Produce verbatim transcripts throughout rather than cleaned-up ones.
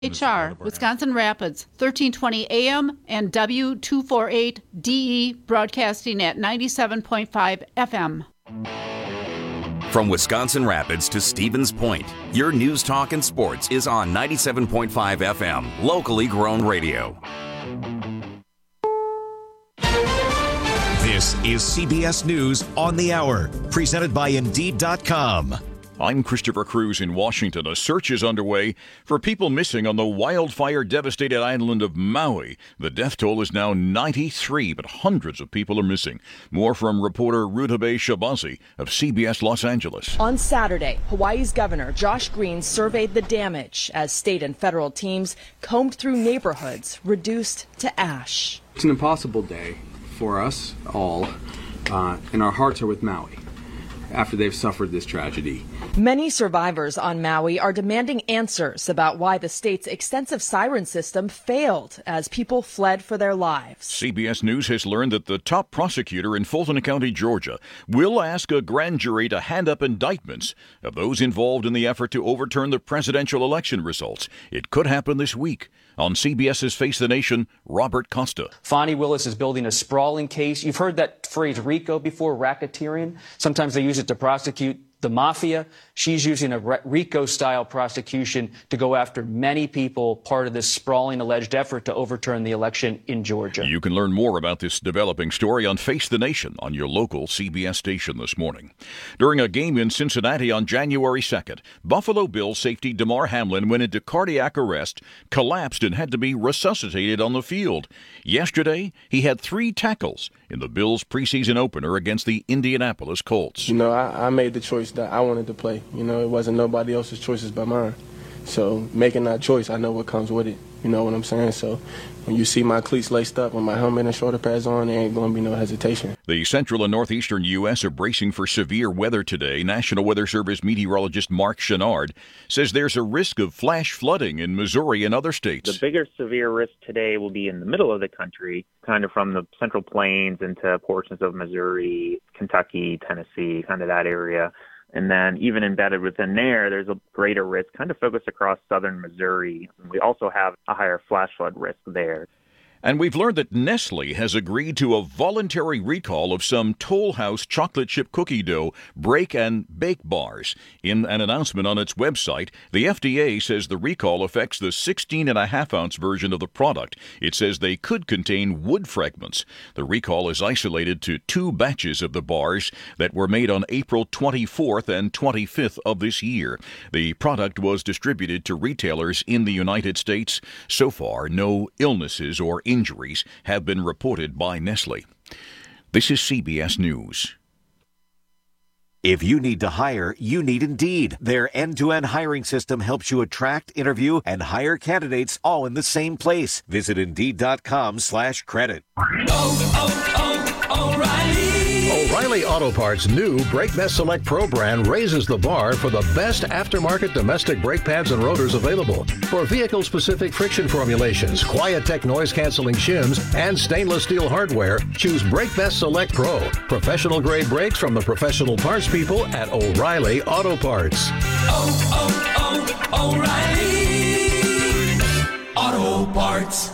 H R, Wisconsin Rapids, thirteen twenty A M and W two forty-eight D E, broadcasting at ninety-seven point five F M. From Wisconsin Rapids to Stevens Point, your news, talk, and sports is on ninety-seven point five F M, locally grown radio. This is C B S News on the Hour, presented by Indeed dot com. I'm Christopher Cruz in Washington. A search is underway for people missing on the wildfire-devastated island of Maui. The death toll is now ninety-three, but hundreds of people are missing. More from reporter Rutabaga Shabazi of C B S Los Angeles. On Saturday, Hawaii's Governor Josh Green surveyed the damage as state and federal teams combed through neighborhoods reduced to ash. It's an impossible day for us all, uh, and our hearts are with Maui after they've suffered this tragedy. Many survivors on Maui are demanding answers about why the state's extensive siren system failed as people fled for their lives. C B S News has learned that the top prosecutor in Fulton County, Georgia, will ask a grand jury to hand up indictments of those involved in the effort to overturn the presidential election results. It could happen this week. On CBS's Face the Nation, Robert Costa. Fani Willis is building a sprawling case. You've heard that phrase RICO before, racketeering. Sometimes they use it to prosecute the mafia. She's using a RICO-style prosecution to go after many people, part of this sprawling alleged effort to overturn the election in Georgia. You can learn more about this developing story on Face the Nation on your local C B S station this morning. During a game in Cincinnati on January second, Buffalo Bills safety Damar Hamlin went into cardiac arrest, collapsed, and had to be resuscitated on the field. Yesterday, he had three tackles in the Bills' preseason opener against the Indianapolis Colts. You know, I, I made the choice that I wanted to play. You know, it wasn't nobody else's choices but mine. So making that choice, I know what comes with it. You know what I'm saying? So when you see my cleats laced up with my helmet and shoulder pads on, there ain't going to be no hesitation. The central and northeastern U S are bracing for severe weather today. National Weather Service meteorologist Mark Chenard says there's a risk of flash flooding in Missouri and other states. The bigger severe risk today will be in the middle of the country, kind of from the Central Plains into portions of Missouri, Kentucky, Tennessee, kind of that area. And then even embedded within there, there's a greater risk kind of focused across southern Missouri. We also have a higher flash flood risk there. And we've learned that Nestle has agreed to a voluntary recall of some Toll House chocolate chip cookie dough break and bake bars. In an announcement on its website, the F D A says the recall affects the sixteen and a half ounce version of the product. It says they could contain wood fragments. The recall is isolated to two batches of the bars that were made on April twenty-fourth and twenty-fifth of this year. The product was distributed to retailers in the United States. So far, no illnesses or injuries have been reported by Nestle. This is C B S News. If you need to hire, you need Indeed. Their end-to-end hiring system helps you attract, interview, and hire candidates all in the same place. Visit Indeed.com slash credit. Oh, oh, oh, O'Reilly. O'Reilly Auto Parts' new Brake Best Select Pro brand raises the bar for the best aftermarket domestic brake pads and rotors available. For vehicle-specific friction formulations, Quiet-Tech noise-canceling shims, and stainless steel hardware, choose Brake Best Select Pro. Professional-grade brakes from the professional parts people at O'Reilly Auto Parts. Oh, oh, oh, O'Reilly Auto Parts.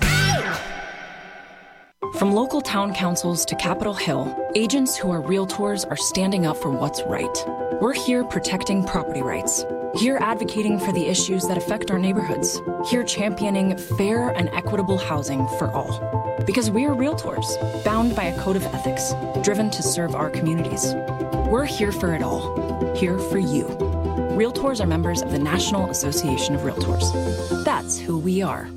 From local town councils to Capitol Hill, agents who are realtors are standing up for what's right. We're here protecting property rights. Here advocating for the issues that affect our neighborhoods. Here championing fair and equitable housing for all. Because we are realtors, bound by a code of ethics, driven to serve our communities. We're here for it all. Here for you. Realtors are members of the National Association of Realtors. That's who we are.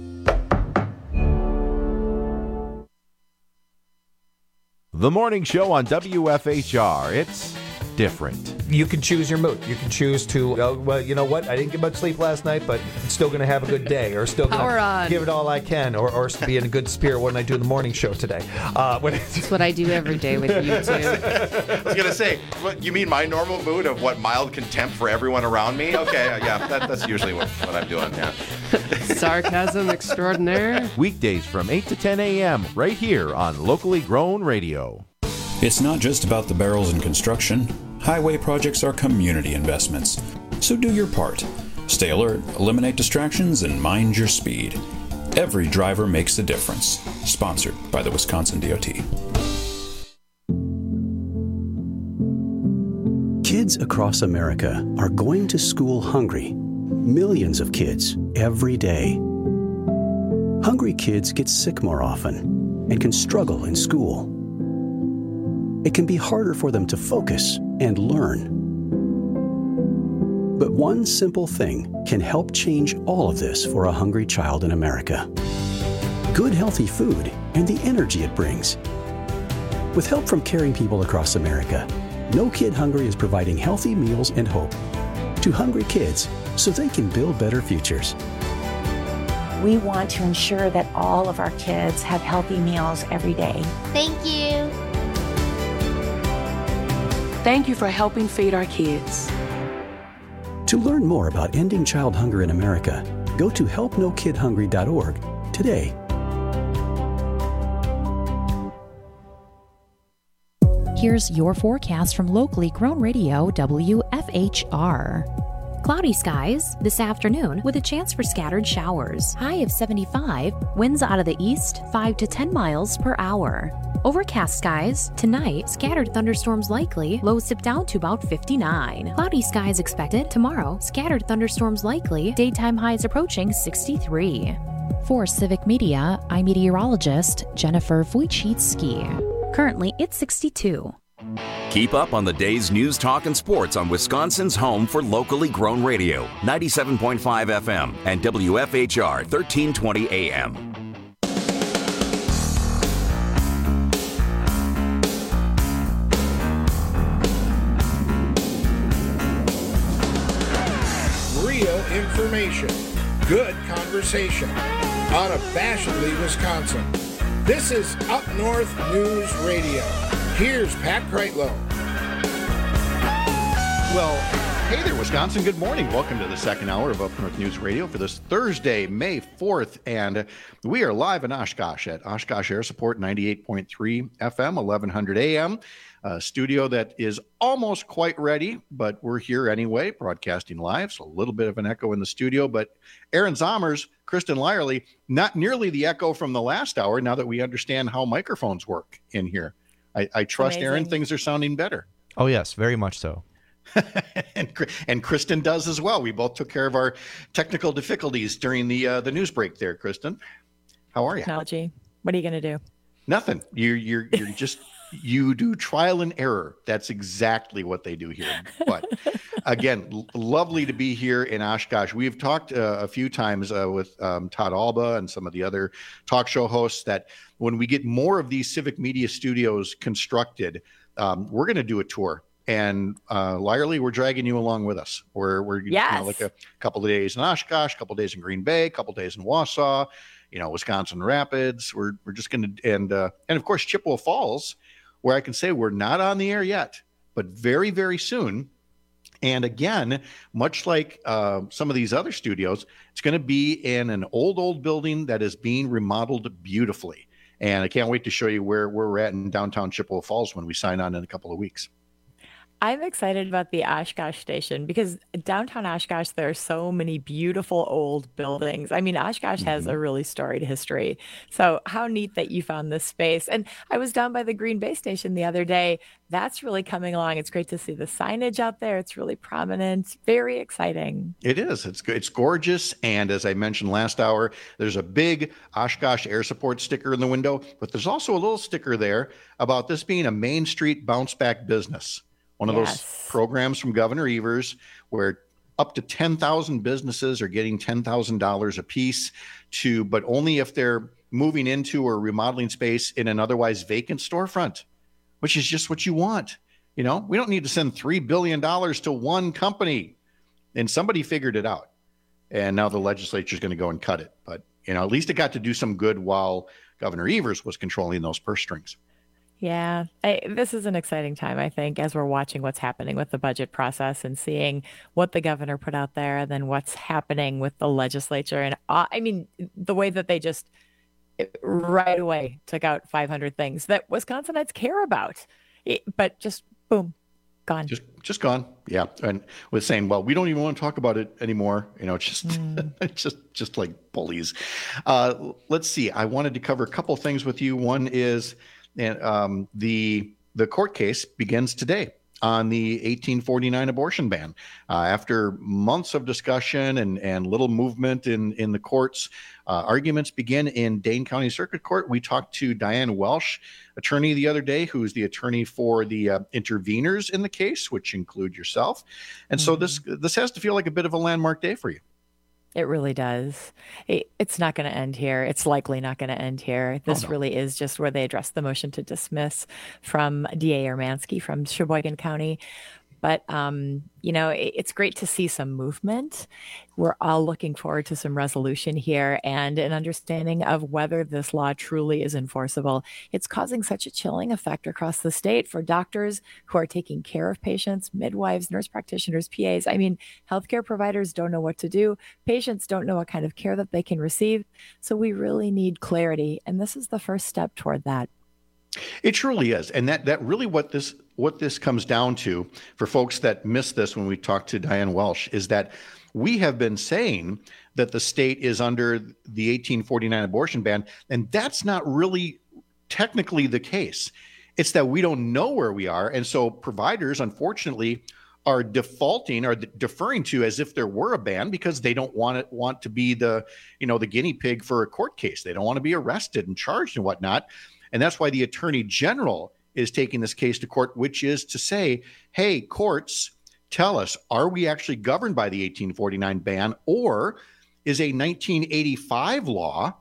The morning show on W F H R. It's different. You can choose your mood. You can choose to, oh, well, you know what? I didn't get much sleep last night, but I'm still going to have a good day, or still going to give it all I can, or, or be in a good spirit when I do the morning show today. Uh, when That's what I do every day with you, too. I was going to say, what, you mean my normal mood of what, mild contempt for everyone around me? Okay, yeah, that, that's usually what, what I'm doing, yeah. Sarcasm extraordinaire. Weekdays from eight to ten a.m. right here on Locally Grown Radio. It's not just about the barrels in construction. Highway projects are community investments. So do your part. Stay alert, eliminate distractions, and mind your speed. Every driver makes a difference. Sponsored by the Wisconsin D O T. Kids across America are going to school hungry. Millions of kids every day. Hungry kids get sick more often and can struggle in school. It can be harder for them to focus and learn. But one simple thing can help change all of this for a hungry child in America. Good, healthy food and the energy it brings. With help from caring people across America, No Kid Hungry is providing healthy meals and hope to hungry kids so they can build better futures. We want to ensure that all of our kids have healthy meals every day. Thank you. Thank you for helping feed our kids. To learn more about ending child hunger in America, go to help no kid hungry dot org today. Here's your forecast from locally grown radio W F H R. Cloudy skies this afternoon with a chance for scattered showers. High of seventy-five, winds out of the east five to ten miles per hour. Overcast skies tonight, scattered thunderstorms likely, lows dip down to about fifty-nine. Cloudy skies expected tomorrow, scattered thunderstorms likely, daytime highs approaching sixty-three. For Civic Media, I'm meteorologist Jennifer Wojcicki. Currently, it's sixty-two. Keep up on the day's news, talk, and sports on Wisconsin's home for locally grown radio, ninety-seven point five F M and W F H R thirteen twenty A M. Real information, good conversation, unabashedly Wisconsin. This is Up North News Radio. Here's Pat Kreitlow. Well, hey there, Wisconsin. Good morning. Welcome to the second hour of Up North News Radio for this Thursday, May fourth. And we are live in Oshkosh at Oshkosh Air Support ninety-eight point three F M, eleven hundred A M. A studio that is almost quite ready, but we're here anyway, broadcasting live. So a little bit of an echo in the studio. But Aaron Zommers, Kristen Lyerly, not nearly the echo from the last hour now that we understand how microphones work in here. I, I trust, amazing. Aaron, things are sounding better. Oh, yes, very much so. and, and Kristen does as well. We both took care of our technical difficulties during the uh, the news break there, Kristen. How are you? Technology. What are you going to do? Nothing. You're, you're, you're just, you do trial and error. That's exactly what they do here. But again, l- lovely to be here in Oshkosh. We've talked uh, a few times uh, with um, Todd Alba and some of the other talk show hosts that when we get more of these civic media studios constructed, um, we're going to do a tour. And uh, Lyerly, we're dragging you along with us. We're, we're yes. you know, like a couple of days in Oshkosh, a couple of days in Green Bay, a couple of days in Wausau, you know, Wisconsin Rapids. We're we're just going to, and uh, and of course, Chippewa Falls, where I can say we're not on the air yet, but very, very soon. And again, much like uh, some of these other studios, it's going to be in an old, old building that is being remodeled beautifully. And I can't wait to show you where, where we're at in downtown Chippewa Falls when we sign on in a couple of weeks. I'm excited about the Oshkosh station because downtown Oshkosh, there are so many beautiful old buildings. I mean, Oshkosh mm-hmm. has a really storied history. So how neat that you found this space. And I was down by the Green Bay station the other day. That's really coming along. It's great to see the signage out there. It's really prominent. Very exciting. It is. It's it's gorgeous. And as I mentioned last hour, there's a big Oshkosh Air Support sticker in the window, but there's also a little sticker there about this being a Main Street bounce back business. One of yes. those programs from Governor Evers where up to ten thousand businesses are getting ten thousand dollars a piece to, but only if they're moving into or remodeling space in an otherwise vacant storefront, which is just what you want. You know, we don't need to send three billion dollars to one company. And somebody figured it out. And now the legislature is going to go and cut it. But, you know, at least it got to do some good while Governor Evers was controlling those purse strings. Yeah, I, this is an exciting time, I think, as we're watching what's happening with the budget process and seeing what the governor put out there and then what's happening with the legislature. And uh, I mean, the way that they just right away took out five hundred things that Wisconsinites care about, it, but just boom, Gone. Just just gone. Yeah. And was saying, well, we don't even want to talk about it anymore. You know, just mm. just just like bullies. Uh, let's see. I wanted to cover a couple of things with you. One is and um, the the court case begins today on the eighteen forty-nine abortion ban. Uh, after months of discussion and, and little movement in, in the courts, uh, arguments begin in Dane County Circuit Court. We talked to Diane Welsh, attorney, the other day, who's the attorney for the uh, interveners in the case, which include yourself. And mm-hmm. so this this has to feel like a bit of a landmark day for you. It really does. It, it's not going to end here. It's likely not going to end here. This oh, no. really is just where they address the motion to dismiss from D A Ermansky from Sheboygan County. But, um, you know, it, it's great to see some movement. We're all looking forward to some resolution here and an understanding of whether this law truly is enforceable. It's causing such a chilling effect across the state for doctors who are taking care of patients, midwives, nurse practitioners, P As. I mean, healthcare providers don't know what to do. Patients don't know what kind of care that they can receive. So we really need clarity. And this is the first step toward that. It truly is. And that that really what this what this comes down to for folks that missed this when we talked to Diane Welsh is that we have been saying that the state is under the eighteen forty-nine abortion ban, and that's not really technically the case. It's that we don't know where we are. And so providers, unfortunately, are defaulting or deferring to as if there were a ban because they don't want it, want to be the, you know, the guinea pig for a court case. They don't want to be arrested and charged and whatnot. And that's why the Attorney General is taking this case to court, which is to say, hey, courts, tell us, are we actually governed by the eighteen forty-nine ban, or is a nineteen eighty-five law,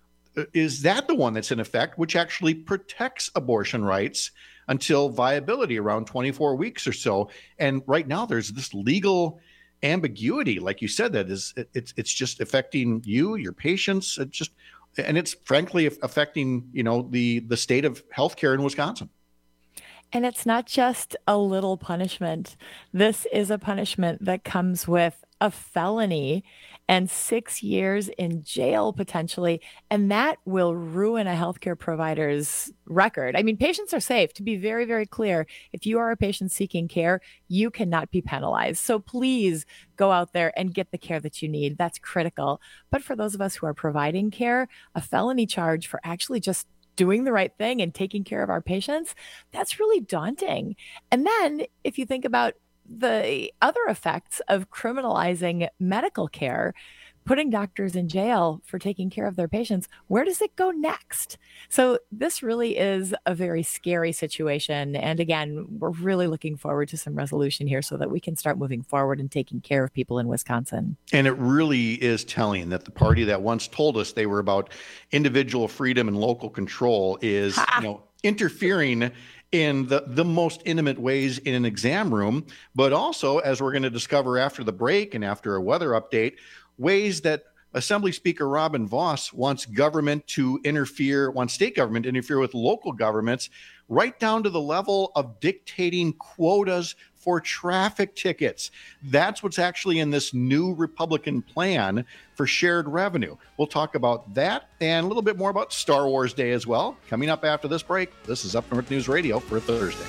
is that the one that's in effect, which actually protects abortion rights until viability around twenty-four weeks or so? And right now there's this legal ambiguity, like you said, that is, it, it's it's just affecting you, your patients, it just, and it's frankly affecting, you know, the the state of healthcare in Wisconsin. And it's not just a little punishment. This is a punishment that comes with a felony and six years in jail potentially. And that will ruin a healthcare provider's record. I mean, patients are safe. To be very, very clear, if you are a patient seeking care, you cannot be penalized. So please go out there and get the care that you need. That's critical. But for those of us who are providing care, a felony charge for actually just doing the right thing and taking care of our patients, that's really daunting. And then if you think about the other effects of criminalizing medical care, putting doctors in jail for taking care of their patients, where does it go next? So this really is a very scary situation. And again, we're really looking forward to some resolution here so that we can start moving forward and taking care of people in Wisconsin. And it really is telling that the party that once told us they were about individual freedom and local control is, ha! you know, interfering in the, the most intimate ways in an exam room, but also, as we're going to discover after the break and after a weather update, ways that Assembly Speaker Robin Vos wants government to interfere, wants state government to interfere with local governments, right down to the level of dictating quotas for traffic tickets. That's what's actually in this new Republican plan for shared revenue. We'll talk about that and a little bit more about Star Wars Day as well. Coming up after this break, this is Up North News Radio for Thursday.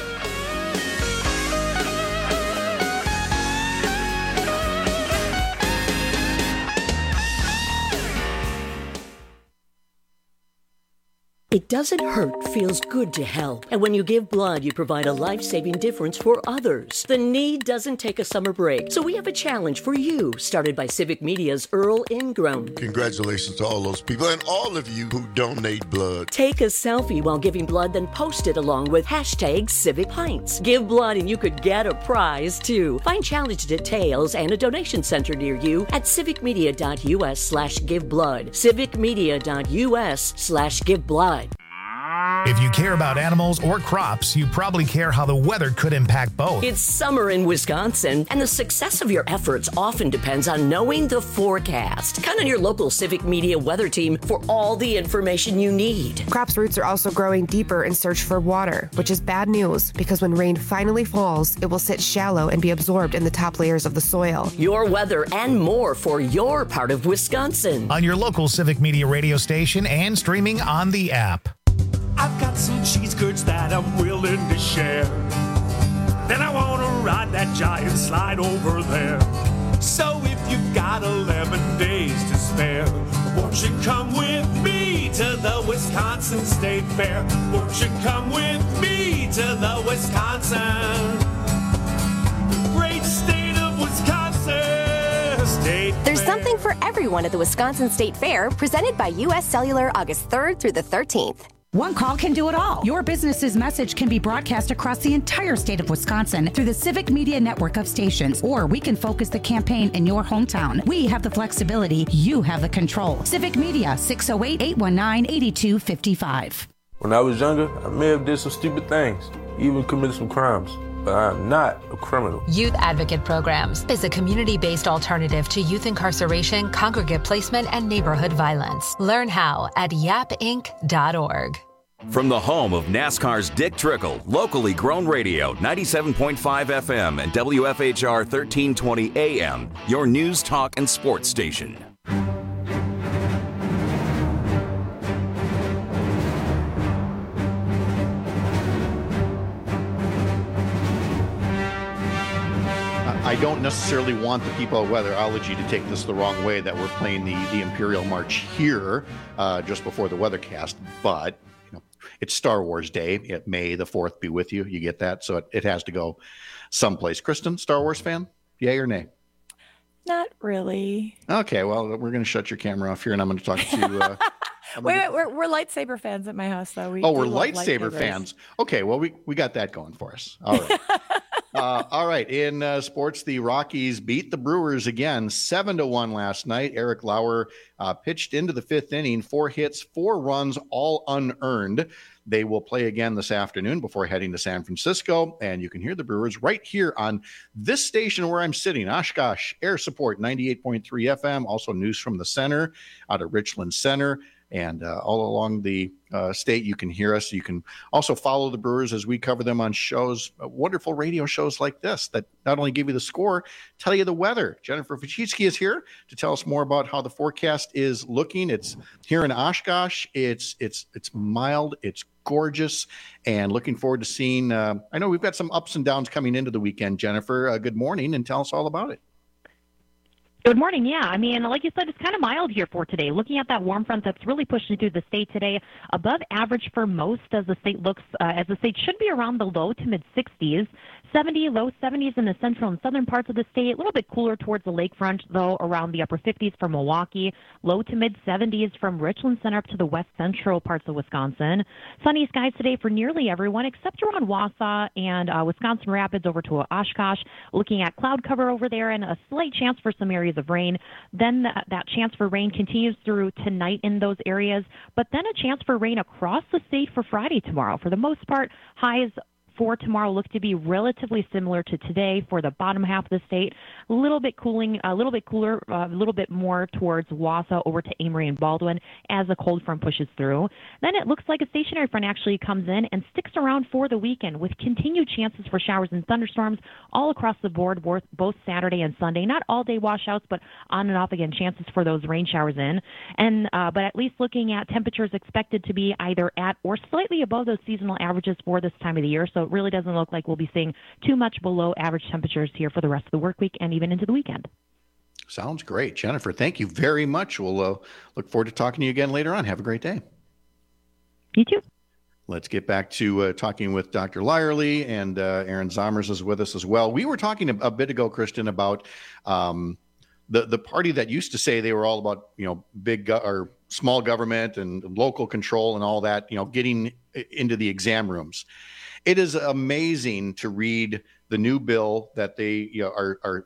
It doesn't hurt, feels good to help. And when you give blood, you provide a life-saving difference for others. The need doesn't take a summer break. So we have a challenge for you, started by Civic Media's Earl Ingram. Congratulations to all those people and all of you who donate blood. Take a selfie while giving blood, then post it along with hashtag Civic Pints. Give blood and you could get a prize, too. Find challenge details and a donation center near you at civicmedia.us slash give blood. civicmedia.us slash give blood. If you care about animals or crops, you probably care how the weather could impact both. It's summer in Wisconsin, and the success of your efforts often depends on knowing the forecast. Count on your local Civic Media weather team for all the information you need. Crops' roots are also growing deeper in search for water, which is bad news because when rain finally falls, it will sit shallow and be absorbed in the top layers of the soil. Your weather and more for your part of Wisconsin. On your local Civic Media radio station and streaming on the app. I've got some cheese curds that I'm willing to share. then I want to ride that giant slide over there. So if you've got eleven days to spare, won't you come with me to the Wisconsin State Fair? Won't you come with me to the Wisconsin, great state of Wisconsin State There's Fair. something for everyone at the Wisconsin State Fair, presented by U S Cellular August third through the thirteenth. One call can do it all. Your business's message can be broadcast across the entire state of Wisconsin through the Civic Media network of stations, or we can focus the campaign in your hometown. We have the flexibility. You have the control. Civic Media, six oh eight, eight one nine, eight two five five. When I was younger, I may have did some stupid things, even committed some crimes, but I am not a criminal. Youth Advocate Programs is a community-based alternative to youth incarceration, congregate placement, and neighborhood violence. Learn how at yap inc dot org. From the home of NASCAR's Dick Trickle, locally grown radio, ninety-seven point five F M and W F H R thirteen twenty A M, your news, talk, and sports station. I don't necessarily want the people of Weatherology to take this the wrong way that we're playing the, the Imperial March here uh, just before the weathercast, but you know, it's Star Wars Day. It May the fourth be with you. You get that? So it, it has to go someplace. Kristen, Star Wars fan? Yay or nay? Not really. Okay, well, we're going to shut your camera off here, and I'm going to talk to... Uh, Wait, wait, we're, we're lightsaber fans at my house, though. We oh, we're do love lightsaber lightsabers. fans. Okay, well, we, we got that going for us. All right. uh, all right. In uh, sports, the Rockies beat the Brewers again, seven to one last night. Eric Lauer uh, pitched into the fifth inning, four hits, four runs, all unearned. They will play again this afternoon before heading to San Francisco, and you can hear the Brewers right here on this station where I'm sitting, Oshkosh Air Support, ninety-eight point three F M, also news from the center out of Richland Center. And uh, all along the uh, state, you can hear us. You can also follow the Brewers as we cover them on shows, uh, wonderful radio shows like this that not only give you the score, tell you the weather. Jennifer Fuchitsky is here to tell us more about how the forecast is looking. It's here in Oshkosh. It's it's it's mild. It's gorgeous, and looking forward to seeing. Uh, I know we've got some ups and downs coming into the weekend. Jennifer, uh, good morning, and tell us all about it. Good morning. Yeah, I mean, like you said, it's kind of mild here for today. Looking at that warm front that's really pushing through the state today, above average for most as the state looks, uh, as the state should be around the low to mid sixties. seventy, low seventies in the central and southern parts of the state. A little bit cooler towards the lakefront, though, around the upper fifties for Milwaukee. Low to mid seventies from Richland Center up to the west central parts of Wisconsin. Sunny skies today for nearly everyone except around Wausau and uh, Wisconsin Rapids over to Oshkosh. Looking at cloud cover over there and a slight chance for some areas of rain. Then th- that chance for rain continues through tonight in those areas, but then a chance for rain across the state for Friday tomorrow. For the most part, highs for tomorrow look to be relatively similar to today for the bottom half of the state. A little bit cooling, a little bit cooler, uh, a little bit more towards Wausau over to Amory and Baldwin as the cold front pushes through. Then it looks like a stationary front actually comes in and sticks around for the weekend with continued chances for showers and thunderstorms all across the board, both Saturday and Sunday. Not all day washouts, but on and off again chances for those rain showers in. And uh, but at least looking at temperatures expected to be either at or slightly above those seasonal averages for this time of the year. So it really doesn't look like we'll be seeing too much below average temperatures here for the rest of the work week and even into the weekend. Sounds great. Jennifer, thank you very much. We'll uh, look forward to talking to you again later on. Have a great day. You too. Let's get back to uh, talking with Doctor Lyerly, and uh, Aaron Zomers is with us as well. We were talking a, a bit ago, Kristen, about um, the the party that used to say they were all about, you know, big go- or small government and local control and all that, you know, getting into the exam rooms. It is amazing to read the new bill that they, you know, are, are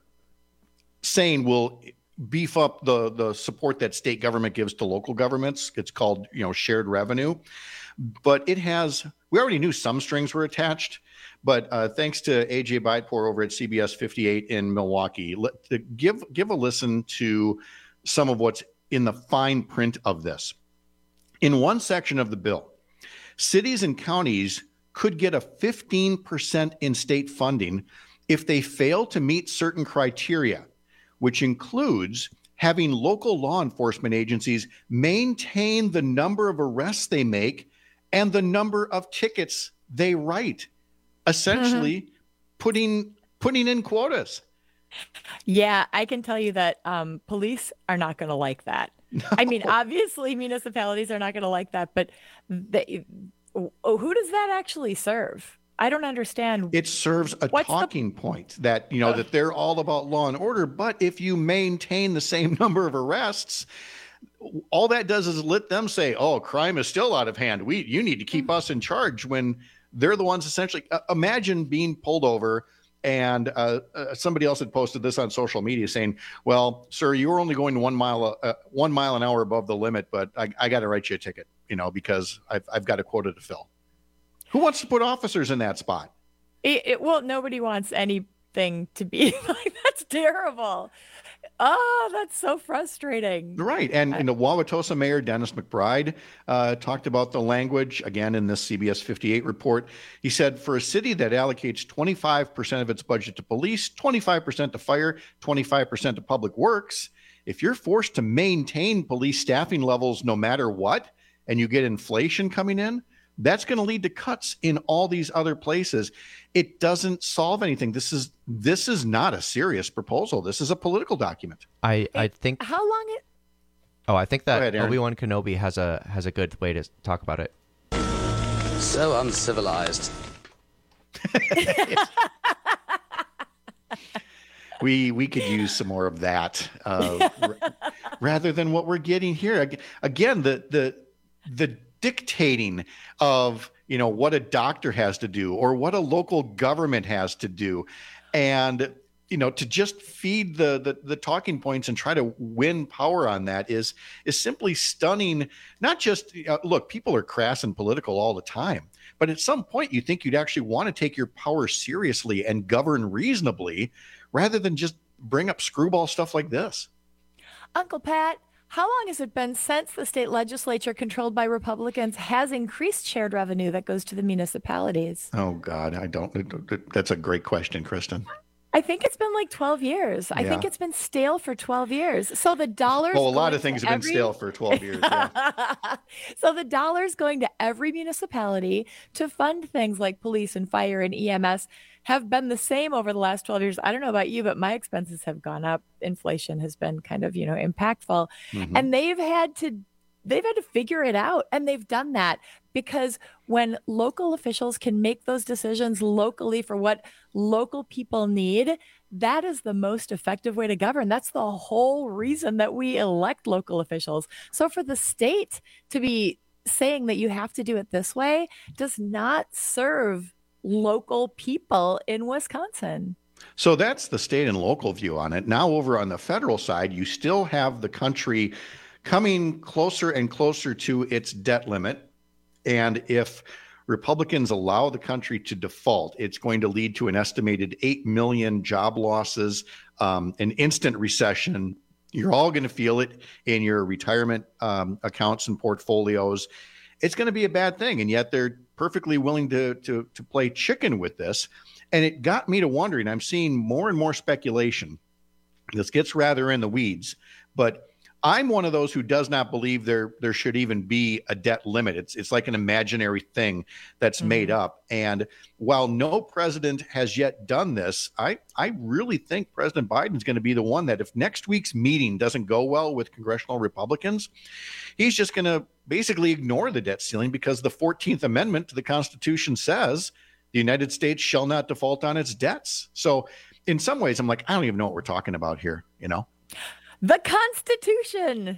saying will beef up the, the support that state government gives to local governments. It's called, you know, shared revenue. But it has, we already knew some strings were attached, but uh, thanks to A J Beitpour over at C B S fifty-eight in Milwaukee, let, to give, give a listen to some of what's in the fine print of this. In one section of the bill, cities and counties could get a fifteen percent in state funding if they fail to meet certain criteria, which includes having local law enforcement agencies maintain the number of arrests they make and the number of tickets they write. Essentially, mm-hmm. putting putting in quotas. Yeah, I can tell you that um, police are not going to like that. No. I mean, obviously, municipalities are not going to like that, but they, who does that actually serve? I don't understand. It serves a What's talking the... point that, you know, uh, that they're all about law and order. But if you maintain the same number of arrests, all that does is let them say, oh, crime is still out of hand. We, you need to keep us in charge, when they're the ones essentially. Uh, imagine being pulled over. And uh, uh, somebody else had posted this on social media saying, well, sir, you were only going one mile, uh, one mile an hour above the limit, but I, I got to write you a ticket, you know, because I've, I've got a quota to fill. Who wants to put officers in that spot? It, it, well, nobody wants anything to be like, that's terrible. Oh, that's so frustrating. Right. And, and the Wauwatosa Mayor, Dennis McBride, uh, talked about the language, again, in this C B S fifty-eight report. He said, for a city that allocates twenty-five percent of its budget to police, twenty-five percent to fire, twenty-five percent to public works, if you're forced to maintain police staffing levels no matter what, and you get inflation coming in, that's going to lead to cuts in all these other places. It doesn't solve anything. This is this is not a serious proposal. This is a political document. I, I think. How long it? Oh, I think that ahead, Obi-Wan Kenobi has a has a good way to talk about it. So uncivilized. we we could use some more of that uh, r- rather than what we're getting here. Again, the the the. dictating of, you know, what a doctor has to do or what a local government has to do. And, you know, to just feed the, the, the talking points and try to win power on that is, is simply stunning. Not just, uh, look, people are crass and political all the time, but at some point you think you'd actually want to take your power seriously and govern reasonably rather than just bring up screwball stuff like this. Uncle Pat, how long has it been since the state legislature controlled by Republicans has increased shared revenue that goes to the municipalities? Oh, God, I don't. That's a great question, Kristen. I think it's been like twelve years. I yeah. think it's been stale for twelve years. So the dollars. Well, a lot of things have every... been stale for twelve years. Yeah. So the dollars going to every municipality to fund things like police and fire and E M S have been the same over the last twelve years. I don't know about you, but my expenses have gone up. Inflation has been kind of, you know, impactful. Mm-hmm. And they've had to they've had to figure it out. And they've done that because when local officials can make those decisions locally for what local people need, that is the most effective way to govern. That's the whole reason that we elect local officials. So for the state to be saying that you have to do it this way does not serve local people in Wisconsin. So that's the state and local view on it. Now over on the federal side, you still have the country coming closer and closer to its debt limit. And if Republicans allow the country to default, it's going to lead to an estimated eight million job losses, um, an instant recession. You're all going to feel it in your retirement um, accounts and portfolios. It's going to be a bad thing. And yet they're perfectly willing to, to, to play chicken with this. And it got me to wondering, I'm seeing more and more speculation. This gets rather in the weeds, but I'm one of those who does not believe there there should even be a debt limit. It's it's like an imaginary thing that's mm-hmm. made up. And while no president has yet done this, I, I really think President Biden's going to be the one that if next week's meeting doesn't go well with congressional Republicans, he's just going to basically ignore the debt ceiling because the fourteenth Amendment to the Constitution says the United States shall not default on its debts. So in some ways, I'm like, I don't even know what we're talking about here, you know? The Constitution.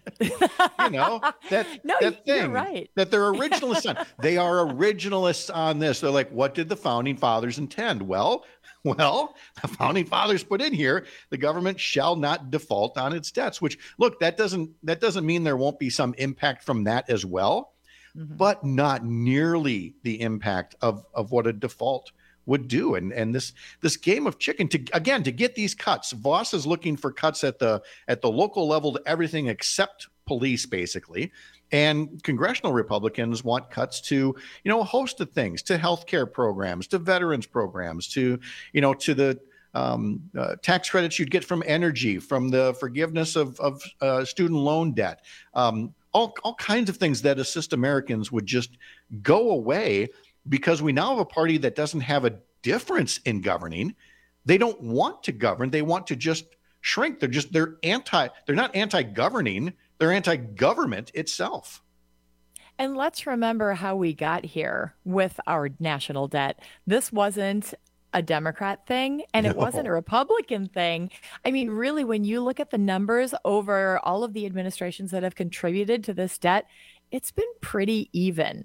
you know, that, no, that thing you're right. that they're originalists on. They are originalists on this. They're like, what did the founding fathers intend? Well, well, the founding fathers put in here, the government shall not default on its debts, which look, that doesn't, that doesn't mean there won't be some impact from that as well, mm-hmm. but not nearly the impact of, of what a default would do. And and this this game of chicken to again to get these cuts. Voss is looking for cuts at the at the local level to everything except police, basically. And congressional Republicans want cuts to, you know, a host of things, to healthcare programs, to veterans programs, to, you know, to the um, uh, tax credits you'd get from energy, from the forgiveness of of uh, student loan debt, um, all all kinds of things that assist Americans would just go away. Because we now have a party that doesn't have a difference in governing. They don't want to govern. They want to just shrink. They're just, they're anti, they're not anti-governing. They're anti-government itself. And let's remember how we got here with our national debt. This wasn't a Democrat thing, and it No. wasn't a Republican thing. I mean, really, when you look at the numbers over all of the administrations that have contributed to this debt, it's been pretty even.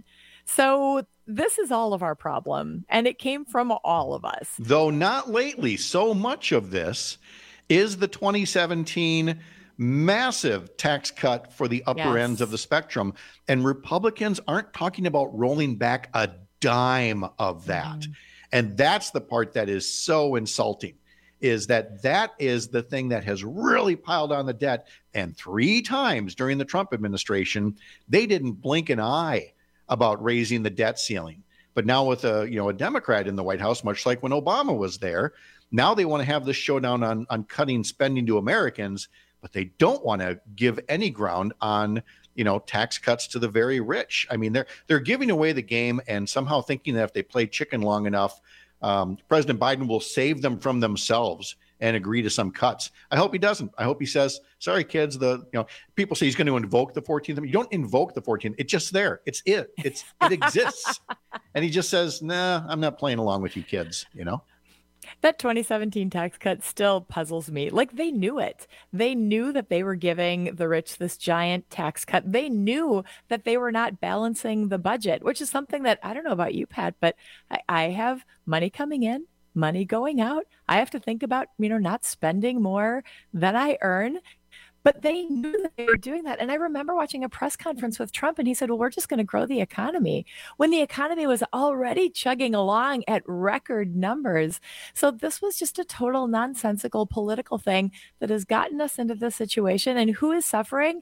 So this is all of our problem, and it came from all of us. Though not lately. So much of this is the twenty seventeen massive tax cut for the upper Yes. ends of the spectrum. And Republicans aren't talking about rolling back a dime of that. Mm. And that's the part that is so insulting, is that that is the thing that has really piled on the debt. And three times during the Trump administration, they didn't blink an eye about raising the debt ceiling. But now with a, you know, a Democrat in the White House, much like when Obama was there, now they want to have this showdown on, on cutting spending to Americans, but they don't want to give any ground on, you know, tax cuts to the very rich. I mean, they're they're giving away the game and somehow thinking that if they play chicken long enough, um, President Biden will save them from themselves and agree to some cuts. I hope he doesn't. I hope he says, sorry, kids, the, you know, people say he's going to invoke the fourteenth. You don't invoke the fourteenth. It's just there. It's it. It's it exists. And he just says, nah, I'm not playing along with you kids, you know? That twenty seventeen tax cut still puzzles me. Like, they knew it. They knew that they were giving the rich this giant tax cut. They knew that they were not balancing the budget, which is something that, I don't know about you, Pat, but I, I have money coming in, money going out. I have to think about, you know, not spending more than I earn. But they knew that they were doing that. And I remember watching a press conference with Trump, and he said, well, we're just going to grow the economy, when the economy was already chugging along at record numbers. So this was just a total nonsensical political thing that has gotten us into this situation. And who is suffering?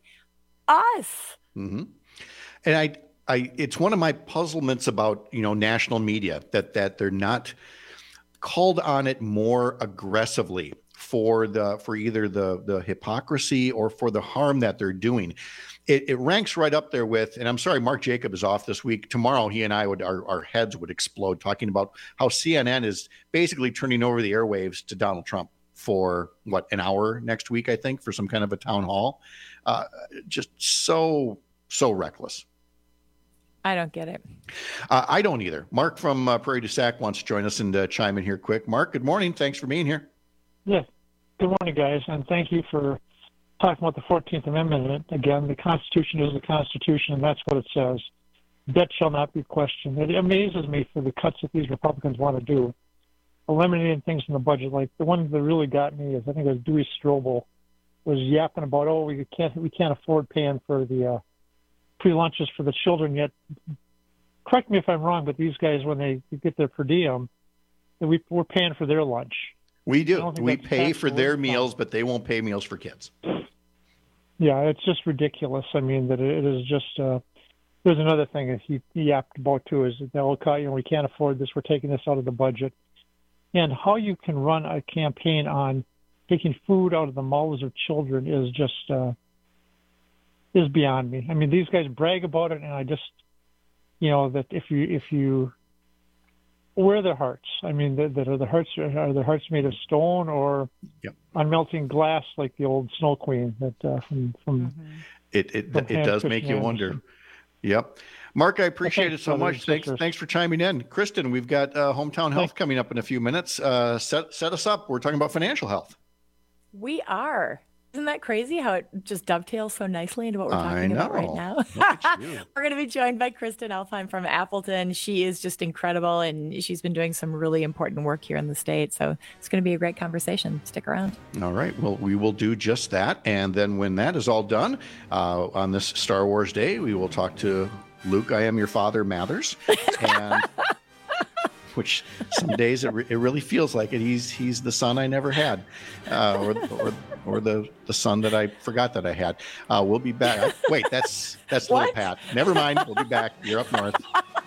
Us. Mm-hmm. And I, I, it's one of my puzzlements about, you know, national media, that that they're not called on it more aggressively for the for either the the hypocrisy or for the harm that they're doing. It, it ranks right up there with, and I'm sorry, Mark Jacob is off this week. Tomorrow, he and I would our, our heads would explode talking about how C N N is basically turning over the airwaves to Donald Trump for what, an hour next week, I think, for some kind of a town hall. Uh, just so so reckless. I don't get it. Uh, I don't either. Mark from uh, Prairie du Sac wants to join us and uh, chime in here quick. Mark, good morning. Thanks for being here. Yes. Good morning, guys, and thank you for talking about the fourteenth Amendment. Again, the Constitution is the Constitution, and that's what it says. Debt shall not be questioned. It amazes me for the cuts that these Republicans want to do, eliminating things from the budget. Like the one that really got me is, I think it was Dewey Strobel was yapping about, oh, we can't we can't afford paying for the uh, free lunches for the children yet. Correct me if I'm wrong, but these guys, when they get their per diem, we, we're paying for their lunch. We do. We pay for their meals, but they won't pay meals for kids. Yeah, it's just ridiculous. I mean, that it is just. Uh, there's another thing that he, he yapped about too, is that they'll call, you know, we can't afford this. We're taking this out of the budget, and how you can run a campaign on taking food out of the mouths of children is just uh, is beyond me. I mean, these guys brag about it, and I just, you know, that if you if you. Where are their hearts? I mean, that, that are the hearts are their hearts made of stone or yep. on melting glass, like the old Snow Queen that uh, from from. Mm-hmm. It it from it does make you wonder. Yep, Mark, I appreciate well, it so much. Thanks sisters. thanks for chiming in, Kristen. We've got uh, Hometown Health thanks. coming up in a few minutes. Uh, set set us up. We're talking about financial health. We are. Isn't that crazy how it just dovetails so nicely into what we're talking about right now? We're going to be joined by Kristen Elfheim from Appleton. She is just incredible, and she's been doing some really important work here in the state. So it's going to be a great conversation. Stick around. All right. Well, we will do just that. And then when that is all done, uh, on this Star Wars Day, we will talk to Luke, I am your father, Mathers. And which some days it, re- it really feels like it. He's he's the son I never had, uh, or or or the, the son that I forgot that I had. Uh, we'll be back. Wait, that's that's little Pat. Never mind. We'll be back. You're up north.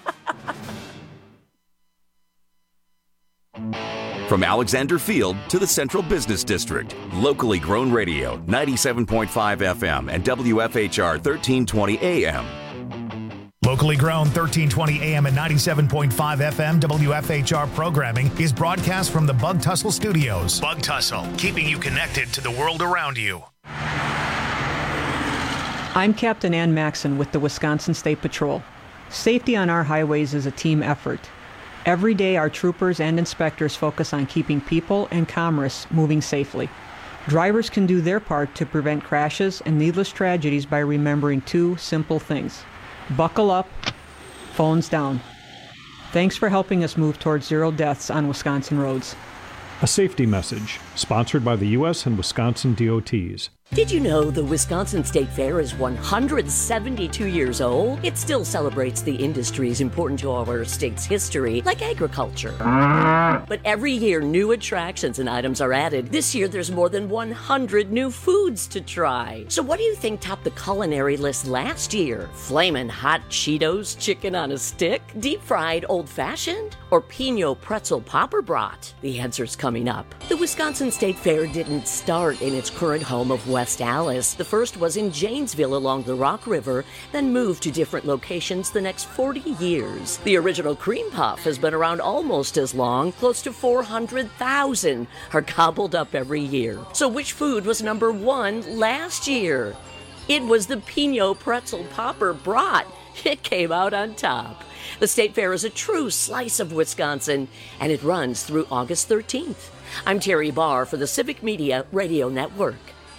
From Alexander Field to the Central Business District, locally grown radio, ninety-seven point five F M and W F H R thirteen twenty A M. Locally grown thirteen twenty A M and ninety-seven point five F M W F H R programming is broadcast from the Bug Tussle Studios. Bug Tussle, keeping you connected to the world around you. I'm Captain Ann Maxon with the Wisconsin State Patrol. Safety on our highways is a team effort. Every day, our troopers and inspectors focus on keeping people and commerce moving safely. Drivers can do their part to prevent crashes and needless tragedies by remembering two simple things. Buckle up, phones down. Thanks for helping us move towards zero deaths on Wisconsin roads. A safety message, sponsored by the U S and Wisconsin D O Ts. Did you know the Wisconsin State Fair is one hundred seventy-two years old? It still celebrates the industries important to our state's history, like agriculture. But every year, new attractions and items are added. This year, there's more than one hundred new foods to try. So what do you think topped the culinary list last year? Flamin' hot Cheetos chicken on a stick? Deep-fried old-fashioned? Or Pinot pretzel popper brat? The answer's coming up. The Wisconsin State Fair didn't start in its current home of West Allis. The first was in Janesville along the Rock River, then moved to different locations the next forty years. The original cream puff has been around almost as long. Close to four hundred thousand are gobbled up every year. So which food was number one last year? It was the Pinot pretzel popper brat. It came out on top. The State Fair is a true slice of Wisconsin, and it runs through August thirteenth. I'm Terry Barr for the Civic Media Radio Network.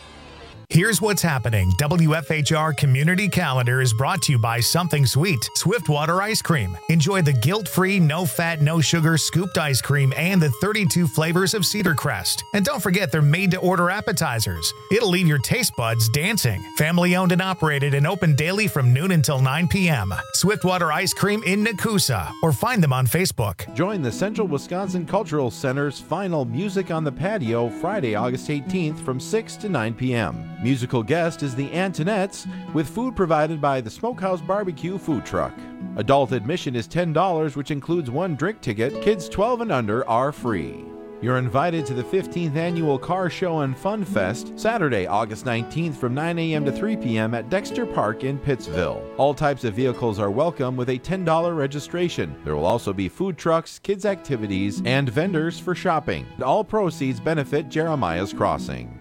Here's what's happening. W F H R Community Calendar is brought to you by Something Sweet, Swiftwater Ice Cream. Enjoy the guilt-free, no-fat, no-sugar scooped ice cream and the thirty-two flavors of Cedar Crest. And don't forget they're made-to-order appetizers. It'll leave your taste buds dancing. Family-owned and operated and open daily from noon until nine p.m. Swiftwater Ice Cream in Nakusa, or find them on Facebook. Join the Central Wisconsin Cultural Center's final Music on the Patio Friday, August eighteenth from six to nine p.m. Musical guest is the Antonettes, with food provided by the Smokehouse Barbecue food truck. Adult admission is ten dollars, which includes one drink ticket. Kids twelve and under are free. You're invited to the fifteenth Annual Car Show and Fun Fest, Saturday, August nineteenth from nine a.m. to three p.m. at Dexter Park in Pittsville. All types of vehicles are welcome with a ten dollars registration. There will also be food trucks, kids' activities, and vendors for shopping. All proceeds benefit Jeremiah's Crossing.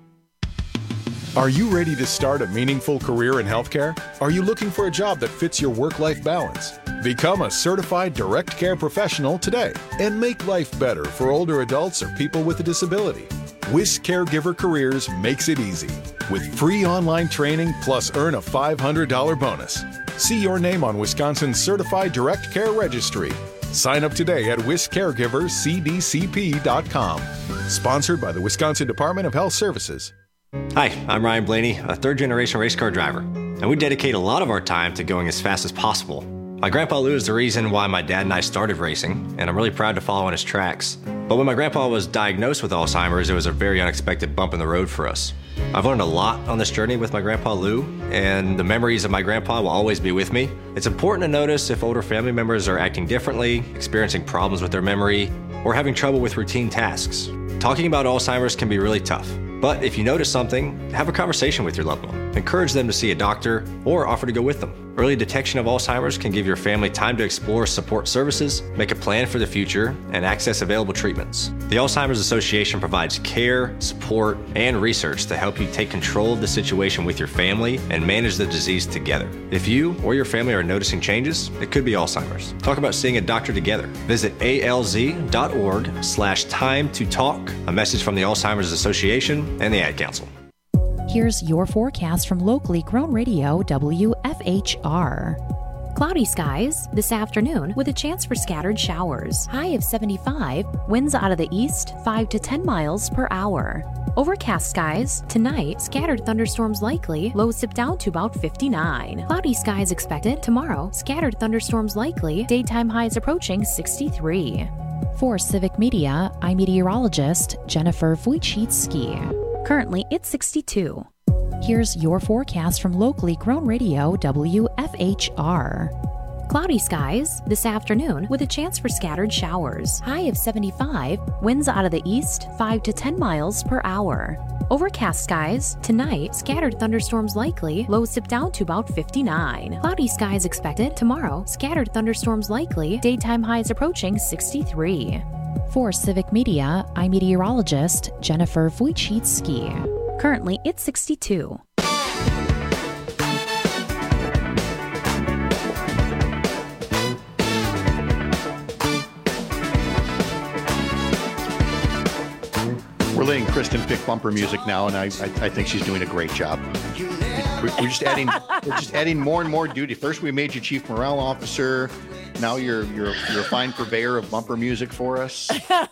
Are you ready to start a meaningful career in healthcare? Are you looking for a job that fits your work-life balance? Become a certified direct care professional today and make life better for older adults or people with a disability. Wisc Caregiver Careers makes it easy with free online training plus earn a five hundred dollars bonus. See your name on Wisconsin's Certified Direct Care Registry. Sign up today at wisc caregivers c d c p dot com. Sponsored by the Wisconsin Department of Health Services. Hi, I'm Ryan Blaney, a third-generation race car driver, and we dedicate a lot of our time to going as fast as possible. My grandpa Lou is the reason why my dad and I started racing, and I'm really proud to follow in his tracks. But when my grandpa was diagnosed with Alzheimer's, it was a very unexpected bump in the road for us. I've learned a lot on this journey with my grandpa Lou, and the memories of my grandpa will always be with me. It's important to notice if older family members are acting differently, experiencing problems with their memory, or having trouble with routine tasks. Talking about Alzheimer's can be really tough. But if you notice something, have a conversation with your loved one. Encourage them to see a doctor or offer to go with them. Early detection of Alzheimer's can give your family time to explore support services, make a plan for the future, and access available treatments. The Alzheimer's Association provides care, support, and research to help you take control of the situation with your family and manage the disease together. If you or your family are noticing changes, it could be Alzheimer's. Talk about seeing a doctor together. Visit alz.org slash time to talk. A message from the Alzheimer's Association and the Ad Council. Here's your forecast from locally grown radio W F H R. Cloudy skies this afternoon with a chance for scattered showers. High of seventy-five, winds out of the east five to ten miles per hour. Overcast skies tonight, scattered thunderstorms likely, lows dip down to about fifty-nine. Cloudy skies expected tomorrow, scattered thunderstorms likely, daytime highs approaching sixty-three. For Civic Media, I'm meteorologist Jennifer Wojcicki. Currently, it's sixty-two. Here's your forecast from locally grown radio W F H R. Cloudy skies this afternoon with a chance for scattered showers. High of seventy-five, winds out of the east five to ten miles per hour. Overcast skies. Tonight, scattered thunderstorms likely. Lows dip down to about fifty-nine. Cloudy skies expected. Tomorrow, scattered thunderstorms likely. Daytime highs approaching sixty-three. For Civic Media, I'm meteorologist Jennifer Wojcicki. Currently, it's sixty-two. We're letting Kristen pick bumper music now, and I, I, I think she's doing a great job. We're, we're just adding, we're just adding more and more duty. First, we made you chief morale officer. Now you're you're you're a fine purveyor of bumper music for us.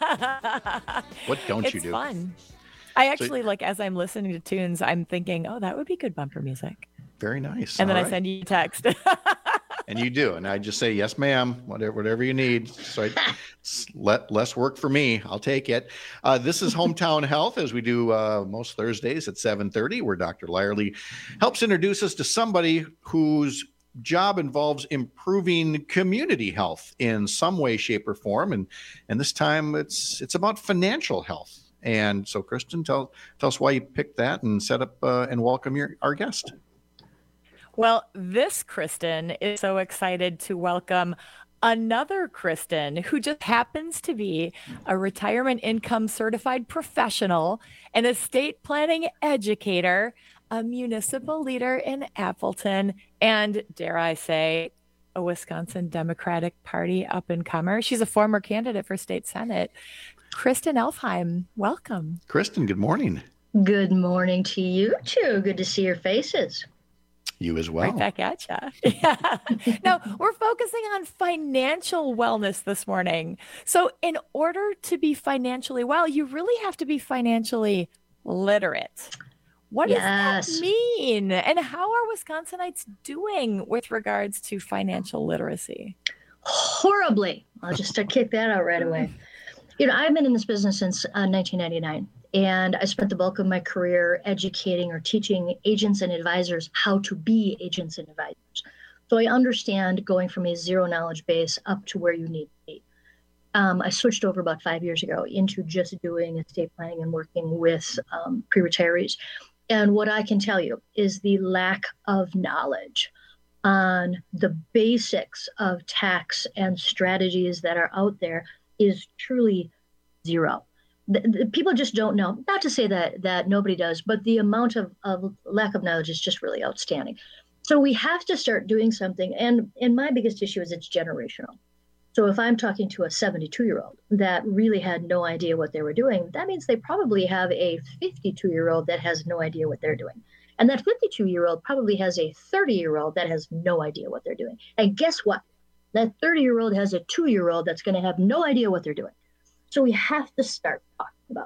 What don't it's you do? Fun. I actually so, like as I'm listening to tunes, I'm thinking, oh, that would be good bumper music. Very nice. And then All I right. send you a text. And you do, and I just say yes, ma'am. Whatever, whatever you need. So I, let less work for me. I'll take it. Uh, this is Hometown Health, as we do uh, most Thursdays at seven thirty, where Doctor Lyerly helps introduce us to somebody whose job involves improving community health in some way, shape, or form. And and this time it's it's about financial health. And so, Kristen, tell tell us why you picked that and set up uh, and welcome your our guest. Well, this Kristen is so excited to welcome another Kristen who just happens to be a retirement income certified professional, an estate planning educator, a municipal leader in Appleton, and dare I say, a Wisconsin Democratic Party up-and-comer. She's a former candidate for state senate. Kristen Elfheim, welcome. Kristen, good morning. Good morning to you too. Good to see your faces. You as well. Right back at you. Yeah. Now, we're focusing on financial wellness this morning. So in order to be financially well, you really have to be financially literate. What yes. does that mean? And how are Wisconsinites doing with regards to financial literacy? Horribly. I'll just uh, kick that out right away. You know, I've been in this business since uh, nineteen ninety-nine. And I spent the bulk of my career educating or teaching agents and advisors how to be agents and advisors. So I understand going from a zero knowledge base up to where you need to be. Um, I switched over about five years ago into just doing estate planning and working with um, pre-retirees. And what I can tell you is the lack of knowledge on the basics of tax and strategies that are out there is truly zero. The, the people just don't know. Not to say that that nobody does, but the amount of, of lack of knowledge is just really outstanding. So we have to start doing something. And, and my biggest issue is it's generational. So if I'm talking to a seventy-two-year-old that really had no idea what they were doing, that means they probably have a fifty-two-year-old that has no idea what they're doing. And that fifty-two-year-old probably has a thirty-year-old that has no idea what they're doing. And guess what? That thirty-year-old has a two-year-old that's going to have no idea what they're doing. So we have to start talking about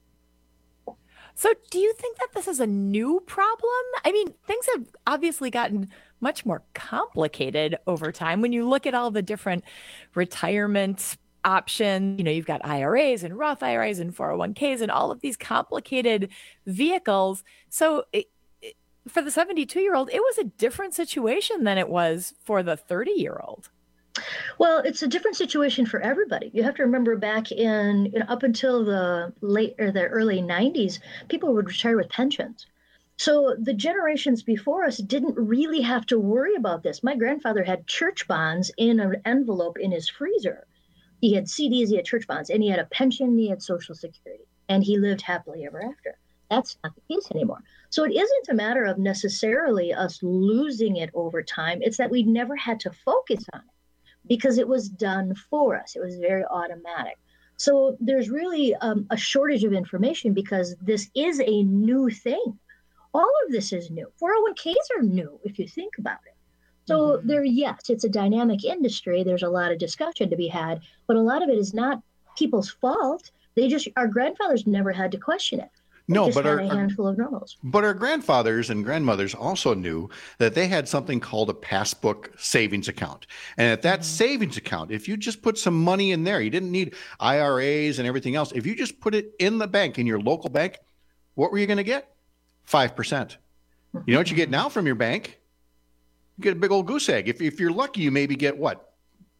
it. So do you think that this is a new problem? I mean, things have obviously gotten much more complicated over time. When you look at all the different retirement options, you know, you've got I R As and Roth I R As and four oh one k's and all of these complicated vehicles. So it, it, for the seventy-two-year-old, it was a different situation than it was for the thirty-year-old. Well, it's a different situation for everybody. You have to remember back in, you know, up until the late or the early nineties, people would retire with pensions. So the generations before us didn't really have to worry about this. My grandfather had church bonds in an envelope in his freezer. He had C Ds, he had church bonds, and he had a pension, he had Social Security, and he lived happily ever after. That's not the case anymore. So it isn't a matter of necessarily us losing it over time. It's that we never had to focus on it, because it was done for us. It was very automatic. So there's really um, a shortage of information because this is a new thing. All of this is new. four oh one k's are new if you think about it. So mm-hmm. there, yes, it's a dynamic industry. There's a lot of discussion to be had, but a lot of it is not people's fault. They just, our grandfathers never had to question it. No, just but our, a handful of normals. But our grandfathers and grandmothers also knew that they had something called a passbook savings account. And at that mm-hmm. savings account, if you just put some money in there, you didn't need I R As and everything else. If you just put it in the bank, in your local bank, what were you going to get? five percent. Mm-hmm. You know what you get now from your bank? You get a big old goose egg. If, if you're lucky, you maybe get what?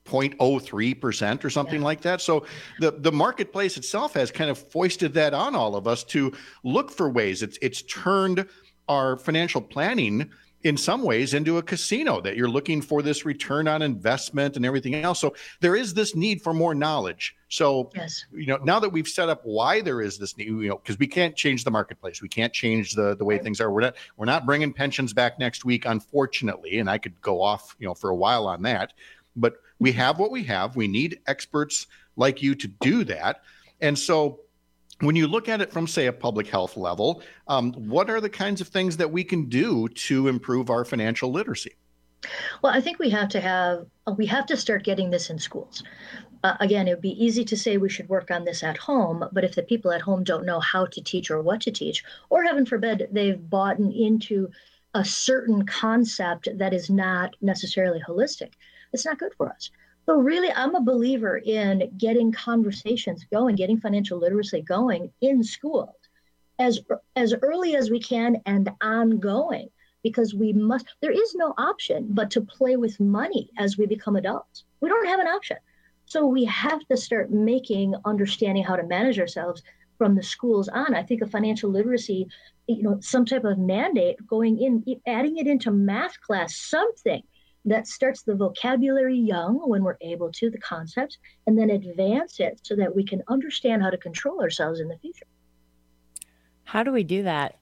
zero point zero three percent or something yeah. like that. So the, the marketplace itself has kind of foisted that on all of us to look for ways. It's it's turned our financial planning in some ways into a casino, that you're looking for this return on investment and everything else. So there is this need for more knowledge. So, yes. you know, now that we've set up why there is this need, you know, because we can't change the marketplace. We can't change the, the way things are. We're not, we're not bringing pensions back next week, unfortunately. And I could go off, you know, for a while on that, but we have what we have. We need experts like you to do that. And so when you look at it from, say, a public health level, um, what are the kinds of things that we can do to improve our financial literacy? Well, I think we have to have, we have to start getting this in schools. Uh, again, it would be easy to say we should work on this at home, but if the people at home don't know how to teach or what to teach, or heaven forbid, they've bought into a certain concept that is not necessarily holistic, it's not good for us. So really, I'm a believer in getting conversations going, getting financial literacy going in schools as, as early as we can and ongoing, because we must, there is no option but to play with money as we become adults. We don't have an option. So we have to start making understanding how to manage ourselves from the schools on. I think a financial literacy, you know, some type of mandate going in, adding it into math class, something that starts the vocabulary young when we're able to, the concepts, and then advance it so that we can understand how to control ourselves in the future. How do we do that?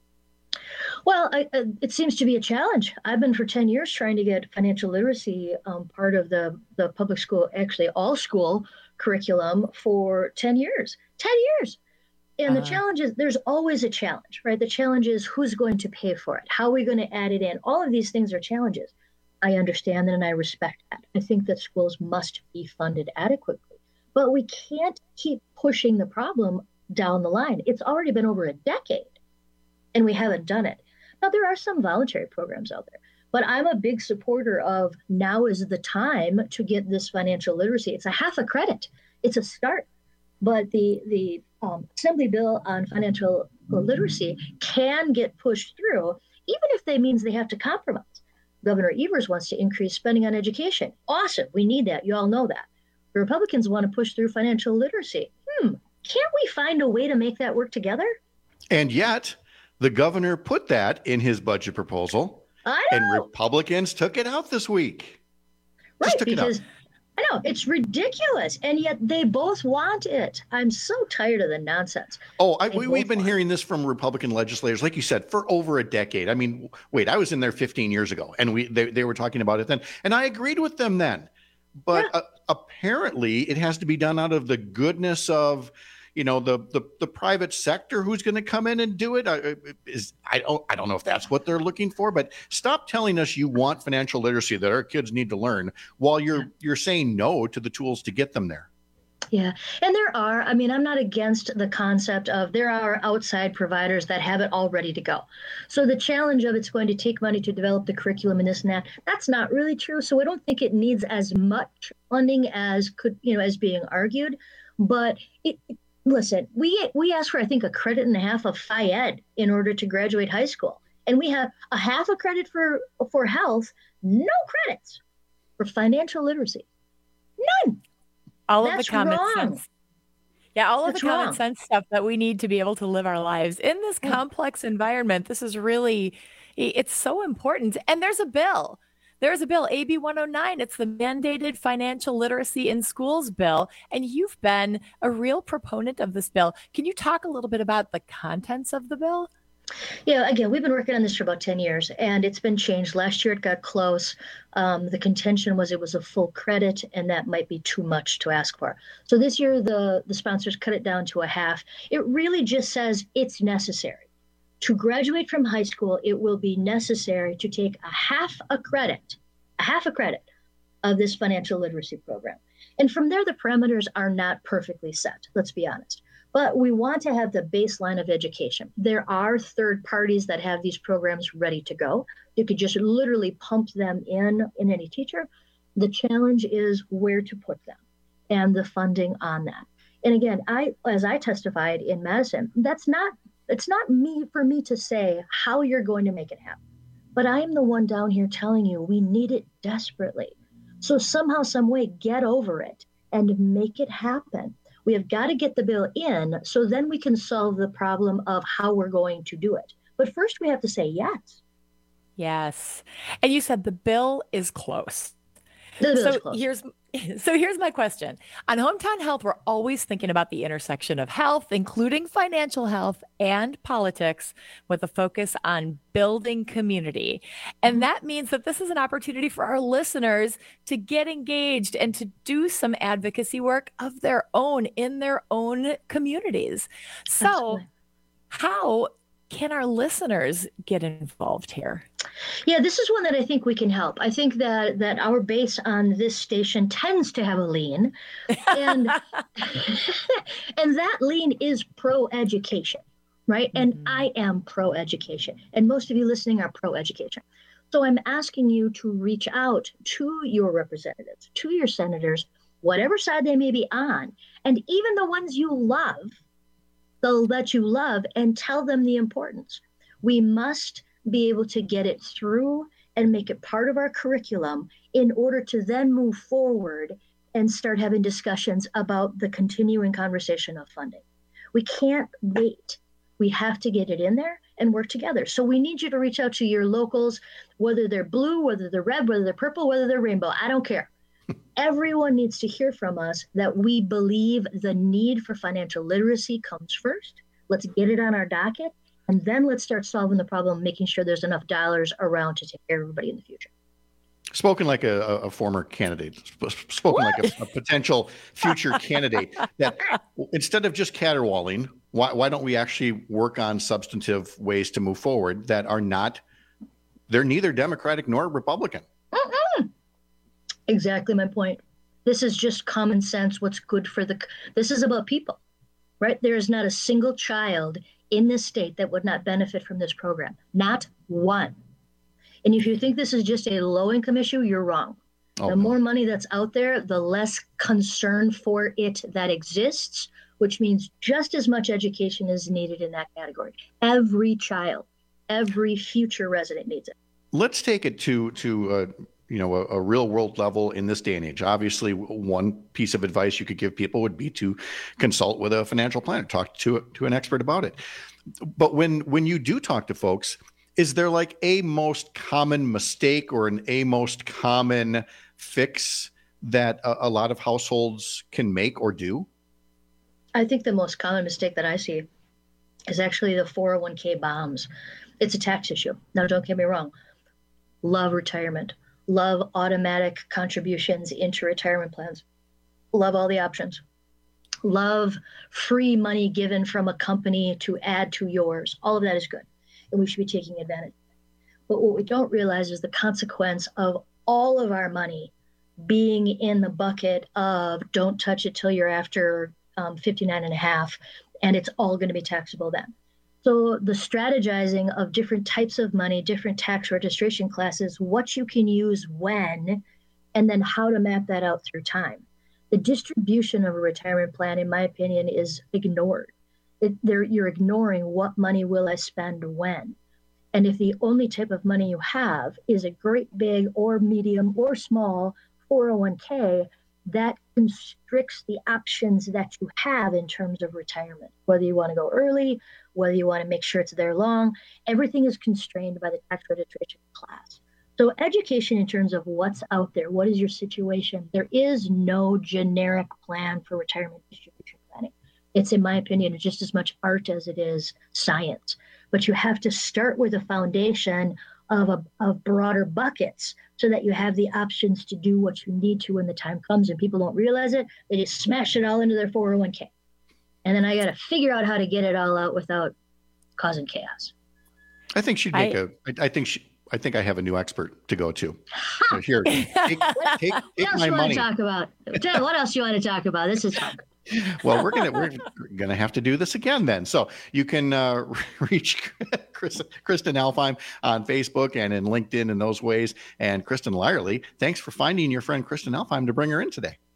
Well, I, uh, it seems to be a challenge. I've been for ten years trying to get financial literacy um, part of the, the public school, actually all school curriculum for ten years. ten years. And uh-huh. the challenge is, there's always a challenge, right? The challenge is who's going to pay for it? How are we going to add it in? All of these things are challenges. I understand that and I respect that. I think that schools must be funded adequately, but we can't keep pushing the problem down the line. It's already been over a decade and we haven't done it. Now, there are some voluntary programs out there, but I'm a big supporter of now is the time to get this financial literacy. It's a half a credit. It's a start. But the, the um, Assembly bill on financial literacy can get pushed through, even if that means they have to compromise. Governor Evers wants to increase spending on education. Awesome. We need that. You all know that. The Republicans want to push through financial literacy. Hmm. Can't we find a way to make that work together? And yet, the governor put that in his budget proposal. I know. And Republicans took it out this week. Right, Just took because it out. I know it's ridiculous, and yet they both want it. I'm so tired of the nonsense. Oh, I, we, we've been hearing this from Republican legislators, like you said, for over a decade. I mean, wait, I was in there fifteen years ago, and we they, they were talking about it then, and I agreed with them then. But yeah. uh, apparently, it has to be done out of the goodness of, you know, the the, the private sector who's going to come in and do it. I, is I don't I don't know if that's what they're looking for. But stop telling us you want financial literacy that our kids need to learn while you're you're saying no to the tools to get them there. Yeah. And there are, I mean, I'm not against the concept of there are outside providers that have it all ready to go. So the challenge of it's going to take money to develop the curriculum and this and that, that's not really true. So I don't think it needs as much funding as could, you know, as being argued. But it, listen, we we asked for, I think, a credit and a half of F I E D in order to graduate high school. And we have a half a credit for, for health, no credits for financial literacy. None. All That's of the common wrong. sense. Yeah, all of That's the common wrong. sense stuff that we need to be able to live our lives in this complex environment. This is really, it's so important. And there's a bill. There's a bill, A B one oh nine. It's the mandated financial literacy in schools bill. And you've been a real proponent of this bill. Can you talk a little bit about the contents of the bill? Yeah, again, we've been working on this for about ten years, and it's been changed. Last year, it got close. Um, the contention was it was a full credit, and that might be too much to ask for. So this year, the, the sponsors cut it down to a half. It really just says it's necessary. To graduate from high school, it will be necessary to take a half a credit, a half a credit of this financial literacy program. And from there, the parameters are not perfectly set, let's be honest. But we want to have the baseline of education. There are third parties that have these programs ready to go. You could just literally pump them in in any teacher. The challenge is where to put them and the funding on that. And again, I, as I testified in Madison, that's not, it's not me for me to say how you're going to make it happen. But I am the one down here telling you we need it desperately. So somehow, some way, get over it and make it happen. We have got to get the bill in so then we can solve the problem of how we're going to do it. But first we have to say yes. Yes. And you said the bill is close. The bill so is close. here's so here's my question. On Hometown Health, we're always thinking about the intersection of health, including financial health and politics, with a focus on building community. And that means that this is an opportunity for our listeners to get engaged and to do some advocacy work of their own in their own communities. So Absolutely. How can our listeners get involved here? Yeah, this is one that I think we can help. I think that that our base on this station tends to have a lean, and and that lean is pro-education, right? Mm-hmm. And I am pro-education, and most of you listening are pro-education. So I'm asking you to reach out to your representatives, to your senators, whatever side they may be on, and even the ones you love, they'll let you love, and tell them the importance. We must be able to get it through and make it part of our curriculum in order to then move forward and start having discussions about the continuing conversation of funding. We can't wait. We have to get it in there and work together. So we need you to reach out to your locals, whether they're blue, whether they're red, whether they're purple, whether they're rainbow. I don't care. Everyone needs to hear from us that we believe the need for financial literacy comes first. Let's get it on our docket. And then let's start solving the problem, making sure there's enough dollars around to take care of everybody in the future. Spoken like a, a former candidate, spoken what? like a, a potential future candidate, that instead of just caterwauling, why, why don't we actually work on substantive ways to move forward that are not, they're neither Democratic nor Republican. Mm-mm. Exactly my point. This is just common sense. What's good for the, this is about people, right? There is not a single child in this state that would not benefit from this program. Not one. And if you think this is just a low-income issue, you're wrong. Oh, the more money that's out there, the less concern for it that exists, which means just as much education is needed in that category. Every child, every future resident needs it. Let's take it to to uh, you know a, a real-world level in this day and age. Obviously, one piece of advice you could give people would be to consult with a financial planner, talk to to an expert about it. But when when you do talk to folks, is there like a most common mistake or an a most common fix that a, a lot of households can make or do? I think the most common mistake that I see is actually the four oh one k bombs. It's a tax issue. Now, don't get me wrong. Love retirement. Love automatic contributions into retirement plans. Love all the options. Love free money given from a company to add to yours. All of that is good, and we should be taking advantage. But what we don't realize is the consequence of all of our money being in the bucket of don't touch it till you're after um, fifty-nine and a half, and it's all going to be taxable then. So the strategizing of different types of money, different tax registration classes, what you can use when, and then how to map that out through time. The distribution of a retirement plan, in my opinion, is ignored. It, you're ignoring what money will I spend when. And if the only type of money you have is a great big or medium or small four oh one k, that constricts the options that you have in terms of retirement. Whether you want to go early, whether you want to make sure it's there long, everything is constrained by the tax registration class. So education in terms of what's out there, what is your situation? There is no generic plan for retirement distribution planning. It's, in my opinion, just as much art as it is science. But you have to start with a foundation of, a, of broader buckets so that you have the options to do what you need to when the time comes. And people don't realize it. They just smash it all into their four oh one k. And then I got to figure out how to get it all out without causing chaos. I think she'd make I, a, I, I think she, I think I have a new expert to go to. So here, take, take, take what take else my you want money. to talk about? Ted, what else you want to talk about? This is fun. Well, we're gonna we're gonna have to do this again then. So you can uh, reach Chris, Kristen Alfheim on Facebook and in LinkedIn in those ways. And Kristen Lyerly, thanks for finding your friend Kristen Alfheim to bring her in today.